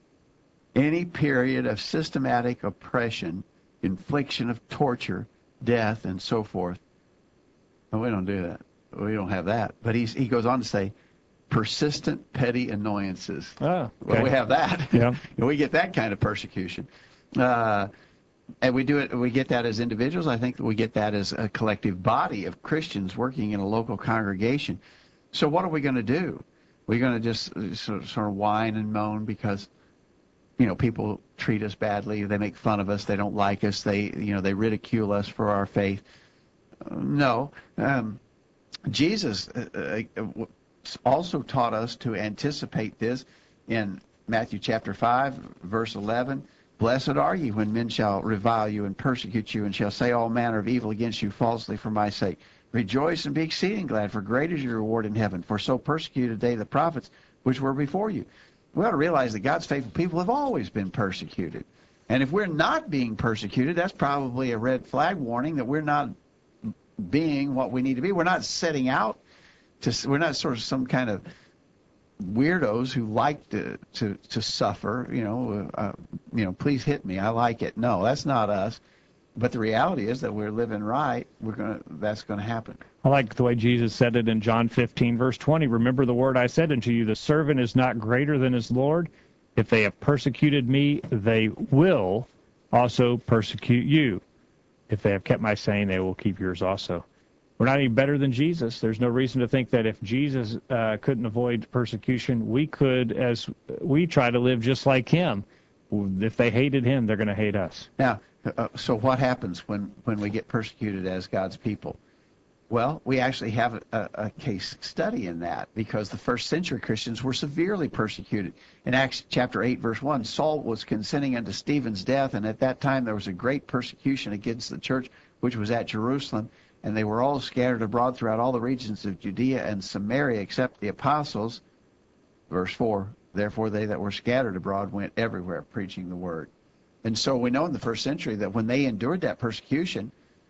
any period of systematic oppression, infliction of torture, death, and so forth. And we don't do that. We don't have that. But he's, he goes on to say, persistent petty annoyances. Oh, okay. Well, we have that. Yeah. We get that kind of persecution. Uh, and we do it, we get that as individuals. I think we get that as a collective body of Christians working in a local congregation. So what are we going to do? We're going to just sort of, sort of whine and moan because, you know, people treat us badly. They make fun of us. They don't like us. They, you know, they ridicule us for our faith. Uh, no. Um, Jesus uh, uh, also taught us to anticipate this in Matthew chapter five, verse eleven. Blessed are ye when men shall revile you and persecute you and shall say all manner of evil against you falsely for my sake. Rejoice and be exceeding glad, for great is your reward in heaven. For so persecuted they the prophets which were before you. We ought to realize that God's faithful people have always been persecuted. And if we're not being persecuted, that's probably a red flag warning that we're not being what we need to be. We're not setting out to, we're not sort of some kind of weirdos who like to to, to suffer, you know, uh, you know, please hit me, I like it. No, that's not us. But the reality is that we're living right. We're gonna. That's going to happen. I like the way Jesus said it in John fifteen, verse twenty. Remember the word I said unto you, the servant is not greater than his Lord. If they have persecuted me, they will also persecute you. If they have kept my saying, they will keep yours also. We're not any better than Jesus. There's no reason to think that if Jesus uh, couldn't avoid persecution, we could, as we try to live just like him. If they hated him, they're going to hate us. Now, uh, so what happens when, when we get persecuted as God's people? Well, we actually have a, a case study in that because the first century Christians were severely persecuted. In Acts chapter eight, verse one, Saul was consenting unto Stephen's death, and at that time there was a great persecution against the church which was at Jerusalem, and they were all scattered abroad throughout all the regions of Judea and Samaria except the apostles. Verse four, therefore they that were scattered abroad went everywhere preaching the word. And so we know in the first century that when they endured that persecution,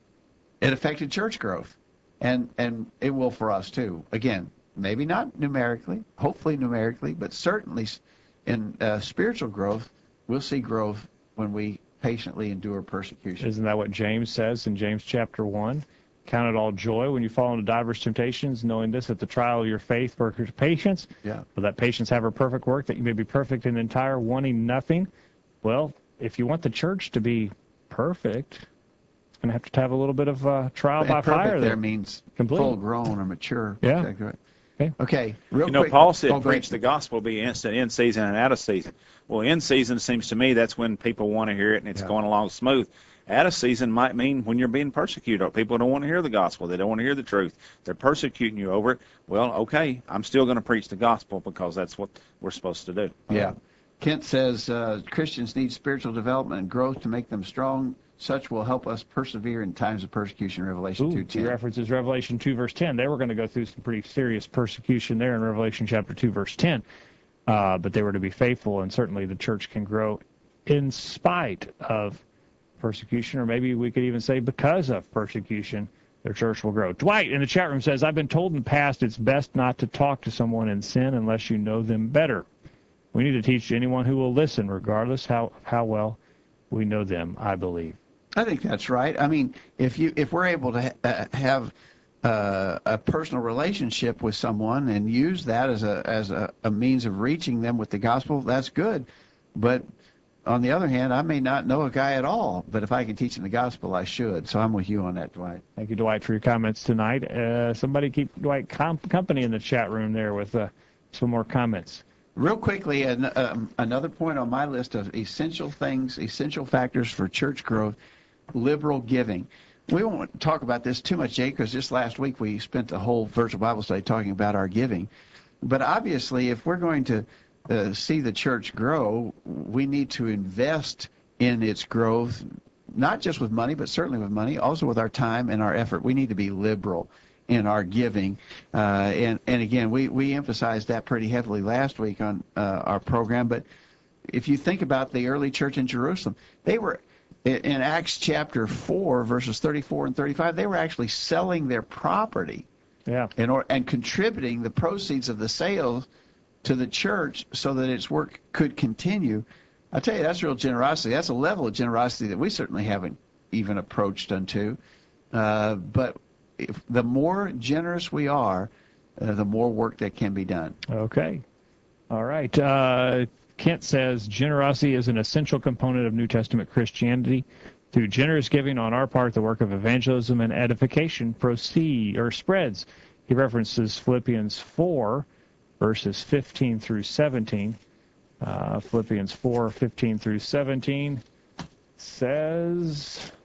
it affected church growth. And and it will for us too. Again, maybe not numerically, hopefully numerically, but certainly in uh, spiritual growth, we'll see growth when we patiently endure persecution. Isn't that what James says in James chapter one? Count it all joy when you fall into diverse temptations, knowing this, that the trial of your faith worketh patience. Yeah. But that patience have a perfect work, that you may be perfect and entire, wanting nothing. Well, if you want the church to be perfect, going to have to have a little bit of uh, trial And by perfect fire. there means Complete. full grown or mature. Yeah. Exactly right. Okay. Okay. Real You know, quick. Paul said, Oh, go preach ahead. the gospel, be instant in season and out of season. Well, in season seems to me that's when people want to hear it and it's Yeah. going along smooth. Out of season might mean when you're being persecuted, or people don't want to hear the gospel. They don't want to hear the truth. They're persecuting you over it. Well, okay, I'm still going to preach the gospel because that's what we're supposed to do. Yeah. Kent says uh, Christians need spiritual development and growth to make them strong. Such will help us persevere in times of persecution, Revelation Ooh, two he ten. references Revelation two, verse ten. They were going to go through some pretty serious persecution there in Revelation chapter two, verse ten. Uh, but they were to be faithful, and certainly the church can grow in spite of persecution, or maybe we could even say because of persecution, their church will grow. Dwight in the chat room says, I've been told in the past it's best not to talk to someone in sin unless you know them better. We need to teach anyone who will listen, regardless how, how well we know them, I believe. I think that's right. I mean, if you if we're able to ha- uh, have uh, a personal relationship with someone and use that as a as a, a means of reaching them with the gospel, that's good. But on the other hand, I may not know a guy at all, but if I can teach him the gospel, I should. So I'm with you on that, Dwight. Thank you, Dwight, for your comments tonight. Uh, somebody keep Dwight com- company in the chat room there with uh, some more comments. Real quickly, an, um, another point on my list of essential things, essential factors for church growth, liberal giving. We won't talk about this too much, Jake, because just last week we spent the whole virtual Bible study talking about our giving. But obviously, if we're going to uh, see the church grow, we need to invest in its growth, not just with money, but certainly with money, also with our time and our effort. We need to be liberal in our giving. Uh, and, and again, we, we emphasized that pretty heavily last week on uh, our program. But if you think about the early church in Jerusalem, they were, in Acts chapter four, verses thirty-four and thirty-five, they were actually selling their property Yeah. in or, and contributing the proceeds of the sales to the church so that its work could continue. I tell you, that's real generosity. That's a level of generosity that we certainly haven't even approached unto. Uh, but if, the more generous we are, uh, the more work that can be done. Okay. All right. Uh, Kent says generosity is an essential component of New Testament Christianity. Through generous giving on our part, the work of evangelism and edification proceed or spreads. He references Philippians four, verses fifteen through seventeen. Uh, Philippians four, fifteen through seventeen says,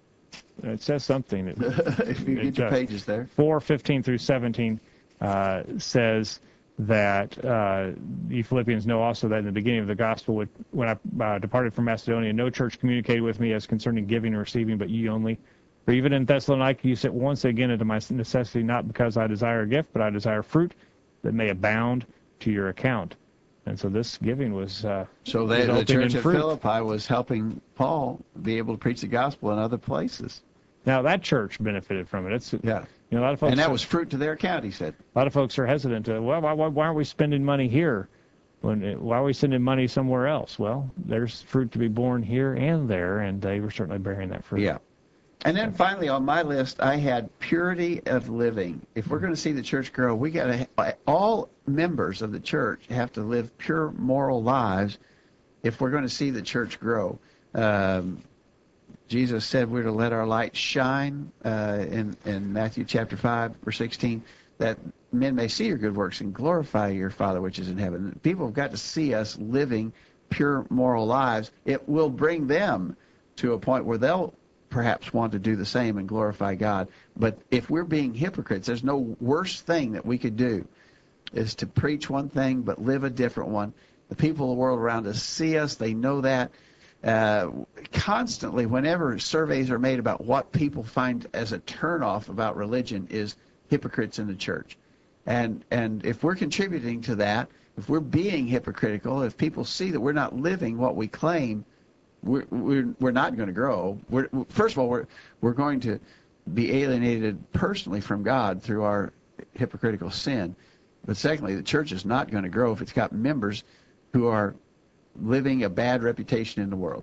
it says something. It, If you it get your does. pages there. four, fifteen through seventeen uh, says that uh, the Philippians know also that in the beginning of the gospel, when when I uh, departed from Macedonia, no church communicated with me as concerning giving and receiving, but ye only. For even in Thessalonica you said once again into my necessity, not because I desire a gift, but I desire fruit that may abound to your account. And so this giving was uh, So they, the resulting church in at fruit. Philippi was helping Paul be able to preach the gospel in other places. Now that church benefited from it. It's Yeah. you know a lot of folks. And that was fruit to their account, he said. A lot of folks are hesitant to, well, why, why, why aren't we spending money here? When it, why are we sending money somewhere else? Well, there's fruit to be born here and there, and they were certainly bearing that fruit. Yeah. And then finally on my list, I had purity of living. If we're going to see the church grow, we got to, all members of the church have to live pure moral lives if we're going to see the church grow. Um, Jesus said we're to let our light shine uh, in, in Matthew chapter five, verse sixteen, that men may see your good works and glorify your Father which is in heaven. People have got to see us living pure moral lives. It will bring them to a point where they'll perhaps want to do the same and glorify God. But if we're being hypocrites, there's no worse thing that we could do is to preach one thing but live a different one. The people of the world around us see us. They know that. Uh, constantly, whenever surveys are made about what people find as a turnoff about religion is hypocrites in the church. And, and if we're contributing to that, if we're being hypocritical, if people see that we're not living what we claim, we're, we're, we're not going to grow. We're, first of all, we're, we're going to be alienated personally from God through our hypocritical sin. But secondly, the church is not going to grow if it's got members who are living a bad reputation in the world.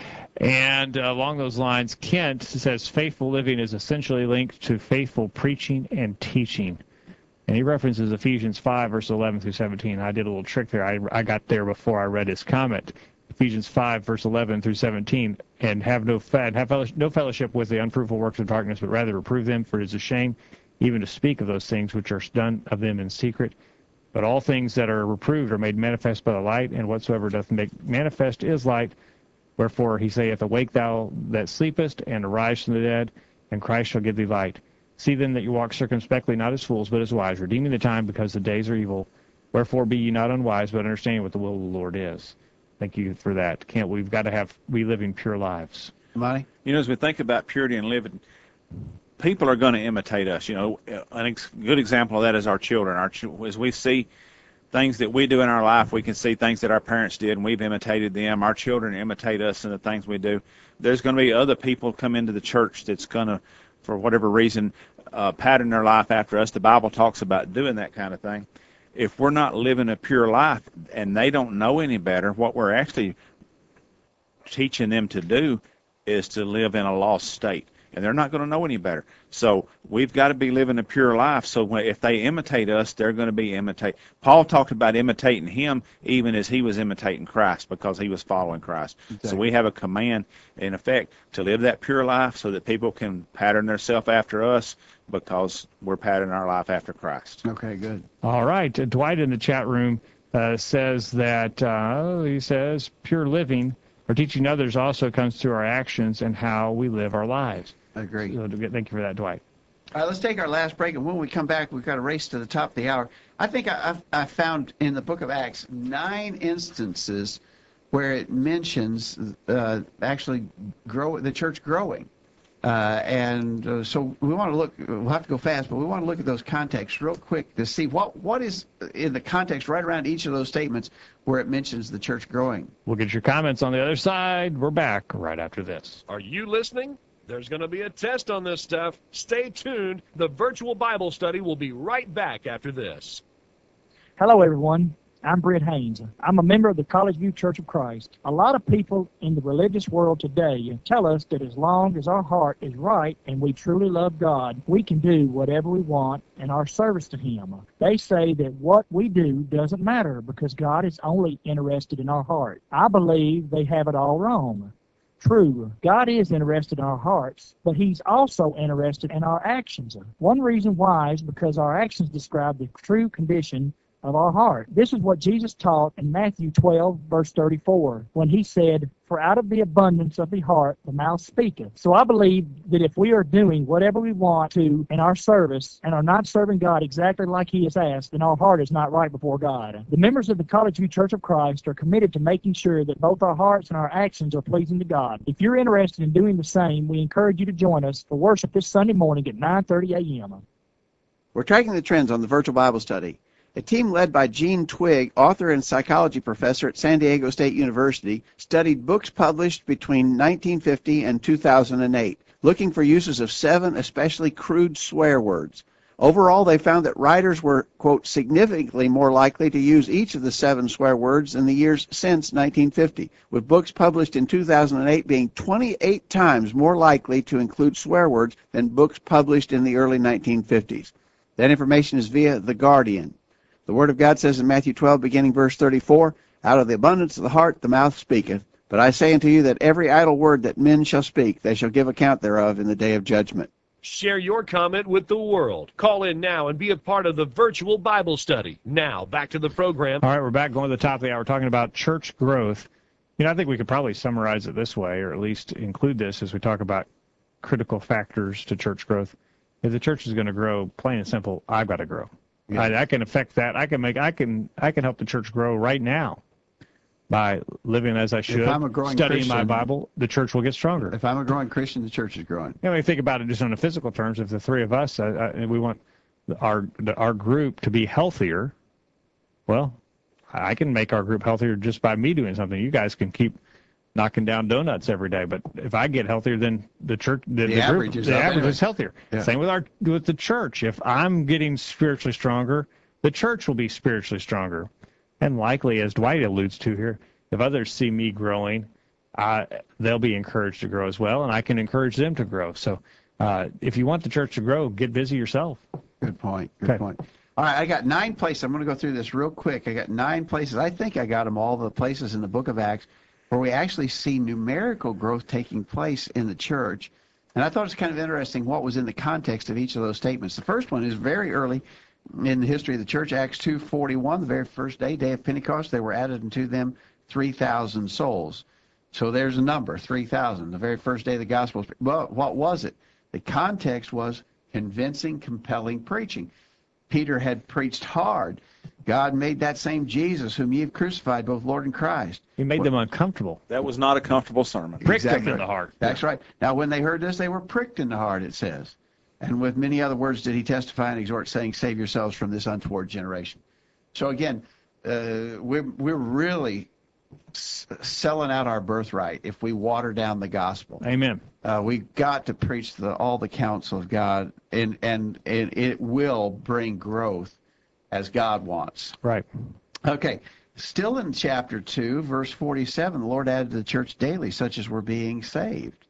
And uh, along those lines, Kent says faithful living is essentially linked to faithful preaching and teaching. And he references Ephesians five, verses eleven through seventeen. I did a little trick there. I, I got there before I read his comment. Ephesians five, verse eleven through seventeen, and have no and have fellowship, no fellowship with the unfruitful works of darkness, but rather reprove them, for it is a shame even to speak of those things which are done of them in secret. But all things that are reproved are made manifest by the light, and whatsoever doth make manifest is light. Wherefore he saith, Awake thou that sleepest, and arise from the dead, and Christ shall give thee light. See then that you walk circumspectly, not as fools, but as wise, redeeming the time, because the days are evil. Wherefore be ye not unwise, but understanding what the will of the Lord is. Thank you for that. Can't we've got to have we living pure lives. Monty? You know, as we think about purity and living, people are going to imitate us. You know, a ex- good example of that is our children. Our ch- as we see things that we do in our life, we can see things that our parents did, and we've imitated them. Our children imitate us in the things we do. There's going to be other people come into the church that's going to, for whatever reason, uh, pattern their life after us. The Bible talks about doing that kind of thing. If we're not living a pure life and they don't know any better, what we're actually teaching them to do is to live in a lost state. And they're not going to know any better. So we've got to be living a pure life. So when, if they imitate us, they're going to be imitate. Paul talked about imitating him even as he was imitating Christ, because he was following Christ. Exactly. So we have a command, in effect, to live that pure life so that people can pattern themselves after us, because we're patterning our life after Christ. Okay, good. All right. Uh, Dwight in the chat room uh, says that, uh, he says, pure living or teaching others also comes through our actions and how we live our lives. I agree. So, thank you for that, Dwight. All right, let's take our last break, and when we come back, we've got to race to the top of the hour. I think I, I've, I found in the book of Acts nine instances where it mentions uh, actually grow the church growing. Uh, and uh, so we want to look, we'll have to go fast, but we want to look at those contexts real quick to see what, what is in the context right around each of those statements where it mentions the church growing. We'll get your comments on the other side. We're back right after this. Are you listening? There's going to be a test on this stuff. Stay tuned. The virtual Bible study will be right back after this. Hello, everyone. I'm Britt Haynes. I'm a member of the College View Church of Christ. A lot of people in the religious world today tell us that as long as our heart is right and we truly love God, we can do whatever we want in our service to Him. They say that what we do doesn't matter because God is only interested in our heart. I believe they have it all wrong. True, God is interested in our hearts, but He's also interested in our actions. One reason why is because our actions describe the true condition of our heart. This is what Jesus taught in Matthew twelve, verse thirty-four, when He said, "For out of the abundance of the heart the mouth speaketh." So I believe that if we are doing whatever we want to in our service and are not serving God exactly like He has asked, then our heart is not right before God. The members of the College View Church of Christ are committed to making sure that both our hearts and our actions are pleasing to God. If you're interested in doing the same, we encourage you to join us for worship this Sunday morning at nine thirty a.m. We're tracking the trends on the virtual Bible study. A team led by Gene Twigg, author and psychology professor at San Diego State University, studied books published between nineteen fifty and two thousand eight, looking for uses of seven especially crude swear words. Overall, they found that writers were, quote, significantly more likely to use each of the seven swear words in the years since nineteen fifty, with books published in two thousand eight being twenty-eight times more likely to include swear words than books published in the early nineteen fifties. That information is via The Guardian. The Word of God says in Matthew twelve, beginning verse thirty-four, "Out of the abundance of the heart the mouth speaketh. But I say unto you that every idle word that men shall speak, they shall give account thereof in the day of judgment." Share your comment with the world. Call in now and be a part of the virtual Bible study. Now, back to the program. All right, we're back going to the top of the hour talking about church growth. You know, I think we could probably summarize it this way, or at least include this as we talk about critical factors to church growth. If the church is going to grow, plain and simple, I've got to grow. Yeah. I, I can affect that. I can make. I can. I can help the church grow right now by living as I should, If I'm a growing studying my Christian- Bible. The church will get stronger. If I'm a growing Christian, the church is growing. You know, when you think about it just on the physical terms, if the three of us, uh, uh, we want our our group to be healthier, well, I can make our group healthier just by me doing something. You guys can keep knocking down donuts every day, but if I get healthier, then the church, the, The the average group, is the up average anyway. is healthier. Yeah. Same with our with the church. If I'm getting spiritually stronger, the church will be spiritually stronger. And likely, as Dwight alludes to here, if others see me growing, uh, they'll be encouraged to grow as well, and I can encourage them to grow. So uh, if you want the church to grow, get busy yourself. Good point. Good Okay. point. All right, I got nine places. I'm going to go through this real quick. I got nine places. I think I got them all, the places in the book of Acts where we actually see numerical growth taking place in the church. And I thought it was kind of interesting what was in the context of each of those statements. The first one is very early in the history of the church, Acts two forty-one, the very first day, day of Pentecost, there were added unto them three thousand souls. So there's a number, three thousand, the very first day of the gospel. Well, what was it? The context was convincing, compelling preaching. Peter had preached hard. God made that same Jesus whom ye have crucified, both Lord and Christ. He made them uncomfortable. That was not a comfortable sermon. Pricked Exactly them in right. the heart. That's right. Now, when they heard this, they were pricked in the heart, it says. And with many other words did he testify and exhort, saying, save yourselves from this untoward generation. So again, uh, we're, we're really s- selling out our birthright if we water down the gospel. Amen. Uh, we've got to preach the, all the counsel of God, and, and, and it will bring growth as God wants. Right. Okay, still in chapter two, verse forty-seven, the Lord added to the church daily such as were being saved.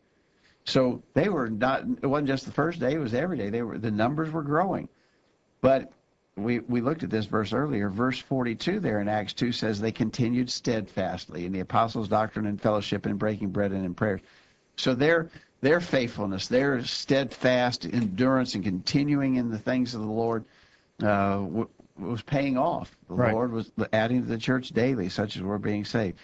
So they were not, it wasn't just the first day, it was every day. They were, the numbers were growing. But we, we looked at this verse earlier. Verse forty-two there in Acts two says they continued steadfastly in the apostles' doctrine and fellowship and breaking bread and in prayer. So their, their faithfulness, their steadfast endurance and continuing in the things of the Lord uh, w- was paying off. The Right. Lord was adding to the church daily, such as were being saved.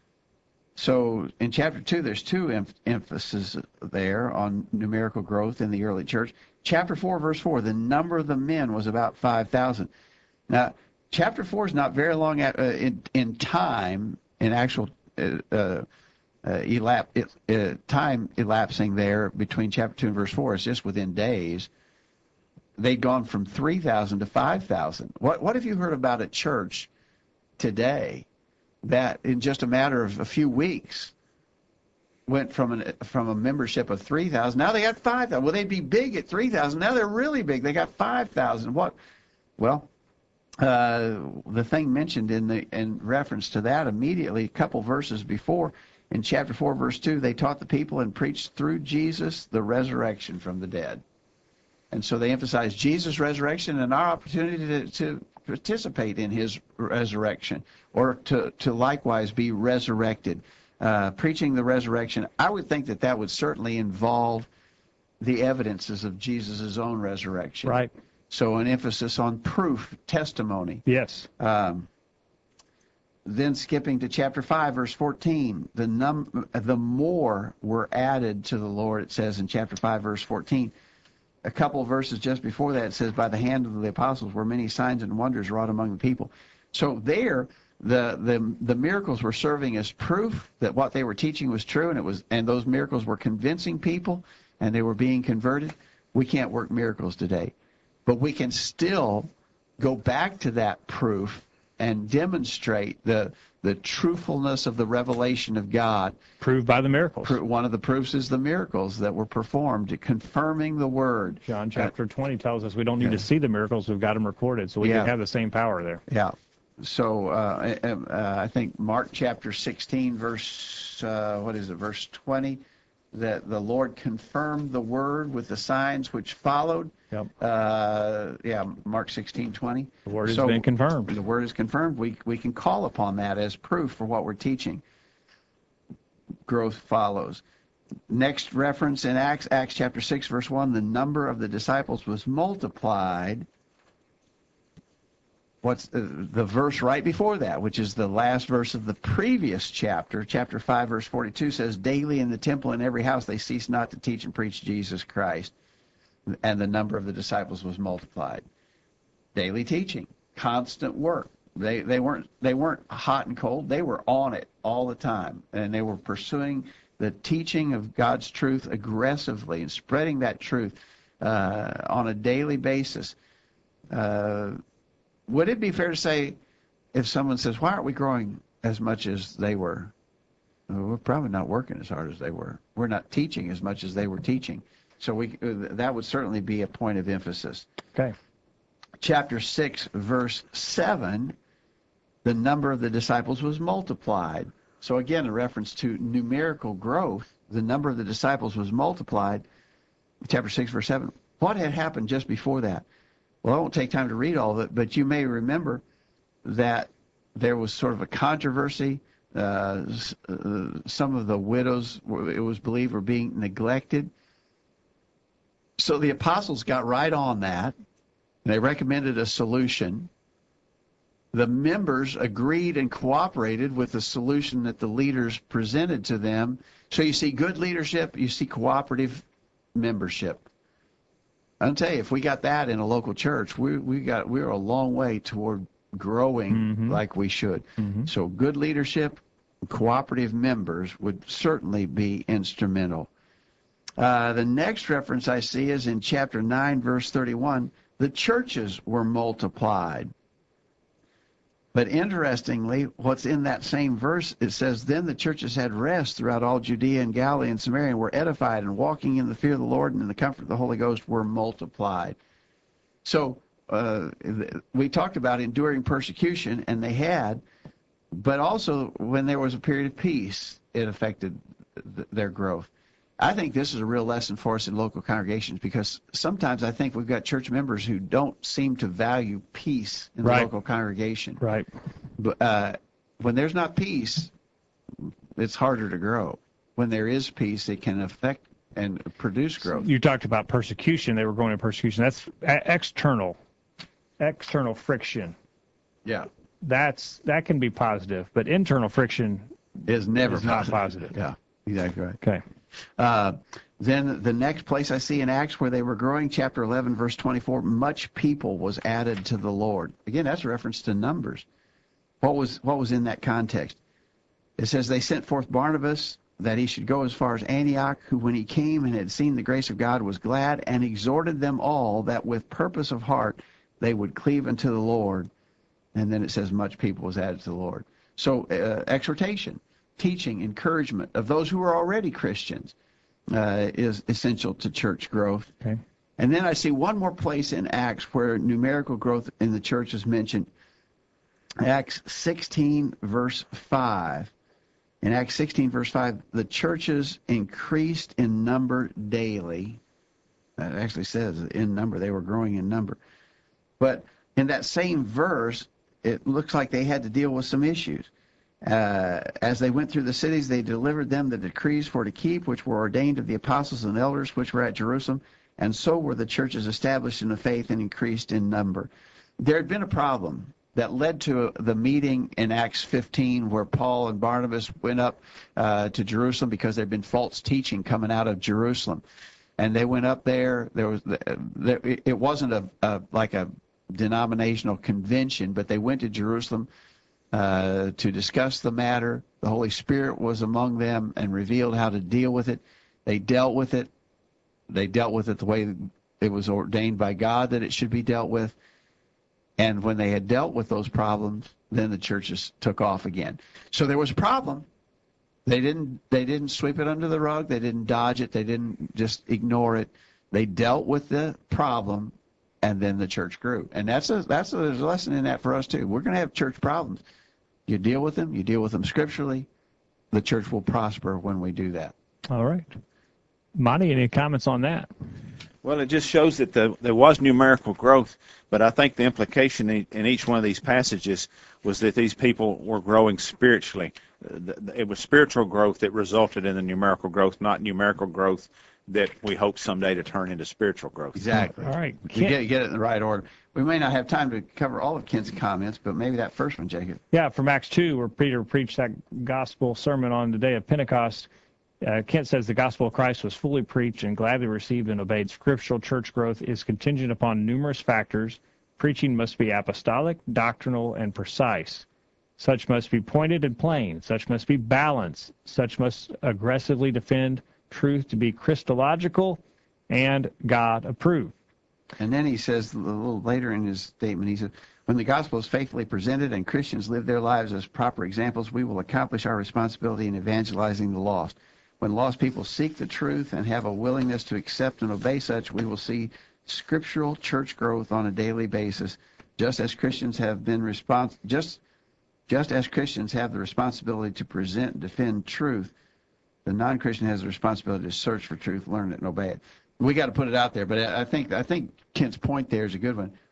So in chapter two, there's two em- emphases there on numerical growth in the early church. Chapter four, verse four, the number of the men was about five thousand. Now, chapter four is not very long at, uh, in, in time, in actual uh, uh, uh, elap, it, uh, time elapsing there between chapter two and verse four is just within days. They'd gone from three thousand to five thousand. What, what have you heard about a church today that in just a matter of a few weeks went from an from a membership of three thousand, now they got five thousand. Well, they'd be big at three thousand. Now they're really big. They got five thousand. What? Well, uh, the thing mentioned in the in reference to that immediately, a couple verses before, in chapter four, verse two, they taught the people and preached through Jesus the resurrection from the dead. And so they emphasized Jesus' resurrection and our opportunity to, to participate in his resurrection, or to, to likewise be resurrected. Uh, preaching the resurrection, I would think that that would certainly involve the evidences of Jesus' own resurrection. Right. So an emphasis on proof, testimony. Yes. Um, then skipping to chapter five, verse fourteen, the num the more were added to the Lord, it says in chapter five, verse fourteen. A couple of verses just before that, it says, by the hand of the apostles were many signs and wonders wrought among the people. So there, the the the miracles were serving as proof that what they were teaching was true, and it was and those miracles were convincing people, and they were being converted. We can't work miracles today, but we can still go back to that proof and demonstrate the the truthfulness of the revelation of God. Proved by the miracles. One of the proofs is the miracles that were performed, confirming the word. John chapter twenty tells us we don't need yeah. to see the miracles, we've got them recorded, so we yeah. can have the same power there. Yeah. So uh, uh, I think Mark chapter sixteen, verse, uh, what is it, verse twenty, that the Lord confirmed the word with the signs which followed. Yep. Uh, yeah, Mark sixteen, twenty. The word has so been confirmed. The word is confirmed. We, we can call upon that as proof for what we're teaching. Growth follows. Next reference in Acts, Acts chapter six, verse one, the number of the disciples was multiplied. What's the, the verse right before that, which is the last verse of the previous chapter, chapter five, verse forty-two, says, daily in the temple in every house they ceased not to teach and preach Jesus Christ, and the number of the disciples was multiplied. Daily teaching, constant work. They they weren't they weren't hot and cold. They were on it all the time, and they were pursuing the teaching of God's truth aggressively and spreading that truth uh, on a daily basis. Uh, would it be fair to say, if someone says, "Why aren't we growing as much as they were?" Well, we're probably not working as hard as they were. We're not teaching as much as they were teaching. So we that would certainly be a point of emphasis. Okay. Chapter six, verse seven, the number of the disciples was multiplied. So again, a reference to numerical growth. The number of the disciples was multiplied. Chapter six, verse seven. What had happened just before that? Well, I won't take time to read all of it, but you may remember that there was sort of a controversy. Uh, some of the widows, it was believed, were being neglected. So the apostles got right on that. They recommended a solution. The members agreed and cooperated with the solution that the leaders presented to them. So you see good leadership, you see cooperative membership. I'll tell you, if we got that in a local church, we we got we're a long way toward growing mm-hmm. like we should. Mm-hmm. So good leadership, cooperative members would certainly be instrumental. Uh, the next reference I see is in chapter nine, verse thirty-one. The churches were multiplied. But interestingly, what's in that same verse, it says, then the churches had rest throughout all Judea and Galilee and Samaria, and were edified, and walking in the fear of the Lord and in the comfort of the Holy Ghost were multiplied. So uh, we talked about enduring persecution, and they had, but also when there was a period of peace, it affected th- their growth. I think this is a real lesson for us in local congregations, because sometimes I think we've got church members who don't seem to value peace in the right. local congregation. Right. But uh, when there's not peace, it's harder to grow. When there is peace, it can affect and produce growth. You talked about persecution. They were going to persecution. That's external, external friction. Yeah. That's that can be positive, but internal friction is never is positive. not positive. Yeah, exactly right. Okay. Uh, then the next place I see in Acts where they were growing, chapter eleven, verse twenty-four, much people was added to the Lord. Again, that's a reference to numbers. What was what was in that context? It says they sent forth Barnabas, that he should go as far as Antioch, who when he came and had seen the grace of God was glad, and exhorted them all that with purpose of heart they would cleave unto the Lord. And then it says much people was added to the Lord. So uh, exhortation, teaching, encouragement of those who are already Christians uh, is essential to church growth. Okay. And then I see one more place in Acts where numerical growth in the church is mentioned. Acts sixteen, verse five. In Acts sixteen, verse five, the churches increased in number daily. That actually says in number. They were growing in number. But in that same verse, it looks like they had to deal with some issues. Uh, as they went through the cities, they delivered them the decrees for to keep, which were ordained of the apostles and elders, which were at Jerusalem. And so were the churches established in the faith and increased in number. There had been a problem that led to the meeting in Acts fifteen where Paul and Barnabas went up uh, to Jerusalem because there had been false teaching coming out of Jerusalem. And they went up there. There was there, it wasn't a, a like a denominational convention, but they went to Jerusalem uh, to discuss the matter. The Holy Spirit was among them and revealed how to deal with it. They dealt with it. They dealt with it the way it was ordained by God that it should be dealt with. And when they had dealt with those problems, then the churches took off again. So there was a problem. They didn't they didn't sweep it under the rug. They didn't dodge it. They didn't just ignore it. They dealt with the problem, and then the church grew. And that's a that's a, there's a lesson in that for us too. We're going to have church problems. You deal with them. You deal with them scripturally. The church will prosper when we do that. All right. Monty, any comments on that? Well, it just shows that the, there was numerical growth, but I think the implication in, in each one of these passages was that these people were growing spiritually. It was spiritual growth that resulted in the numerical growth, not numerical growth that we hope someday to turn into spiritual growth. Exactly. All right. We get, get it in the right order. We may not have time to cover all of Kent's comments, but maybe that first one, Jacob. Yeah, from Acts two, where Peter preached that gospel sermon on the day of Pentecost. Uh, Kent says the gospel of Christ was fully preached and gladly received and obeyed. Scriptural church growth is contingent upon numerous factors. Preaching must be apostolic, doctrinal, and precise. Such must be pointed and plain. Such must be balanced. Such must aggressively defend truth to be Christological and God approved. And then he says a little later in his statement, he said, when the gospel is faithfully presented and Christians live their lives as proper examples, we will accomplish our responsibility in evangelizing the lost. When lost people seek the truth and have a willingness to accept and obey such, we will see scriptural church growth on a daily basis, just as Christians have been respons- just just as Christians have the responsibility to present and defend truth. The non-Christian has the responsibility to search for truth, learn it, and obey it. We got to put it out there, but I think I think Kent's point there is a good one.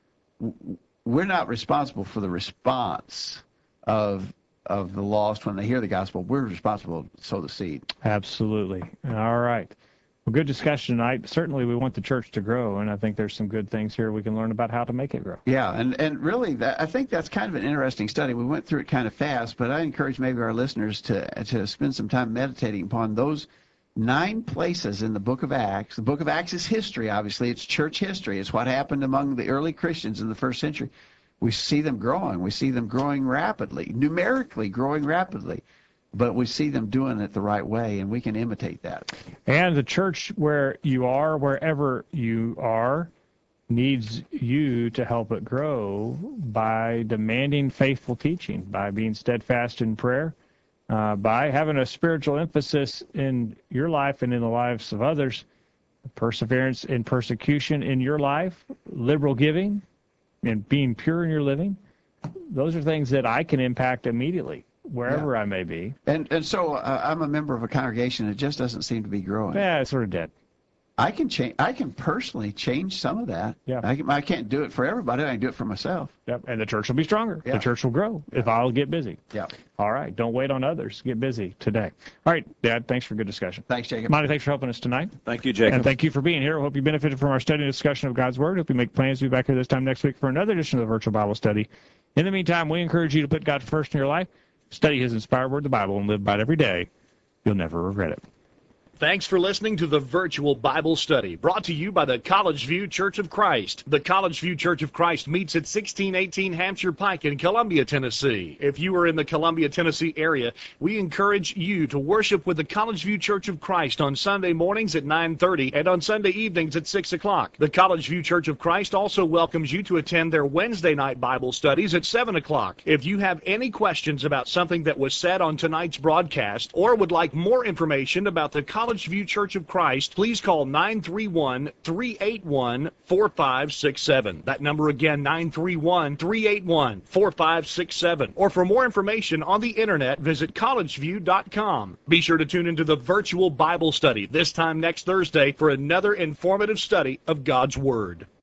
We're not responsible for the response of of the lost when they hear the gospel. We're responsible to sow the seed. Absolutely. All right. Well, good discussion tonight. Certainly we want the church to grow, and I think there's some good things here we can learn about how to make it grow. Yeah, and, and really, that, I think that's kind of an interesting study. We went through it kind of fast, but I encourage maybe our listeners to, to spend some time meditating upon those nine places in the book of Acts. The book of Acts is history, obviously. It's church history. It's what happened among the early Christians in the first century. We see them growing. We see them growing rapidly, numerically growing rapidly. But we see them doing it the right way, and we can imitate that. And the church where you are, wherever you are, needs you to help it grow by demanding faithful teaching, by being steadfast in prayer, uh, by having a spiritual emphasis in your life and in the lives of others, perseverance in persecution in your life, liberal giving, and being pure in your living. Those are things that I can impact immediately, wherever yeah. I may be. And and so uh, I'm a member of a congregation that just doesn't seem to be growing. Yeah, it's sort of dead. I can change. I can personally change some of that. Yeah. I, can, I can't do it for everybody. I can do it for myself. Yep. And the church will be stronger. Yeah. The church will grow yeah. if I'll get busy. Yeah. All right. Don't wait on others. Get busy today. All right, Dad. Thanks for a good discussion. Thanks, Jacob. Monty, thanks for helping us tonight. Thank you, Jacob. And thank you for being here. I hope you benefited from our study and discussion of God's Word. Hope you make plans to be back here this time next week for another edition of the Virtual Bible Study. In the meantime, we encourage you to put God first in your life, study His inspired Word, the Bible, and live by it every day. You'll never regret it. Thanks for listening to the Virtual Bible Study, brought to you by the College View Church of Christ. The College View Church of Christ meets at sixteen eighteen Hampshire Pike in Columbia, Tennessee. If you are in the Columbia, Tennessee area, we encourage you to worship with the College View Church of Christ on Sunday mornings at nine thirty and on Sunday evenings at six o'clock. The College View Church of Christ also welcomes you to attend their Wednesday night Bible studies at seven o'clock. If you have any questions about something that was said on tonight's broadcast or would like more information about the College View Church of Christ, please call nine three one, three eight one, four five six seven. That number again, nine three one, three eight one, four five six seven. Or for more information on the internet, visit college view dot com. Be sure to tune into the Virtual Bible Study this time next Thursday for another informative study of God's Word.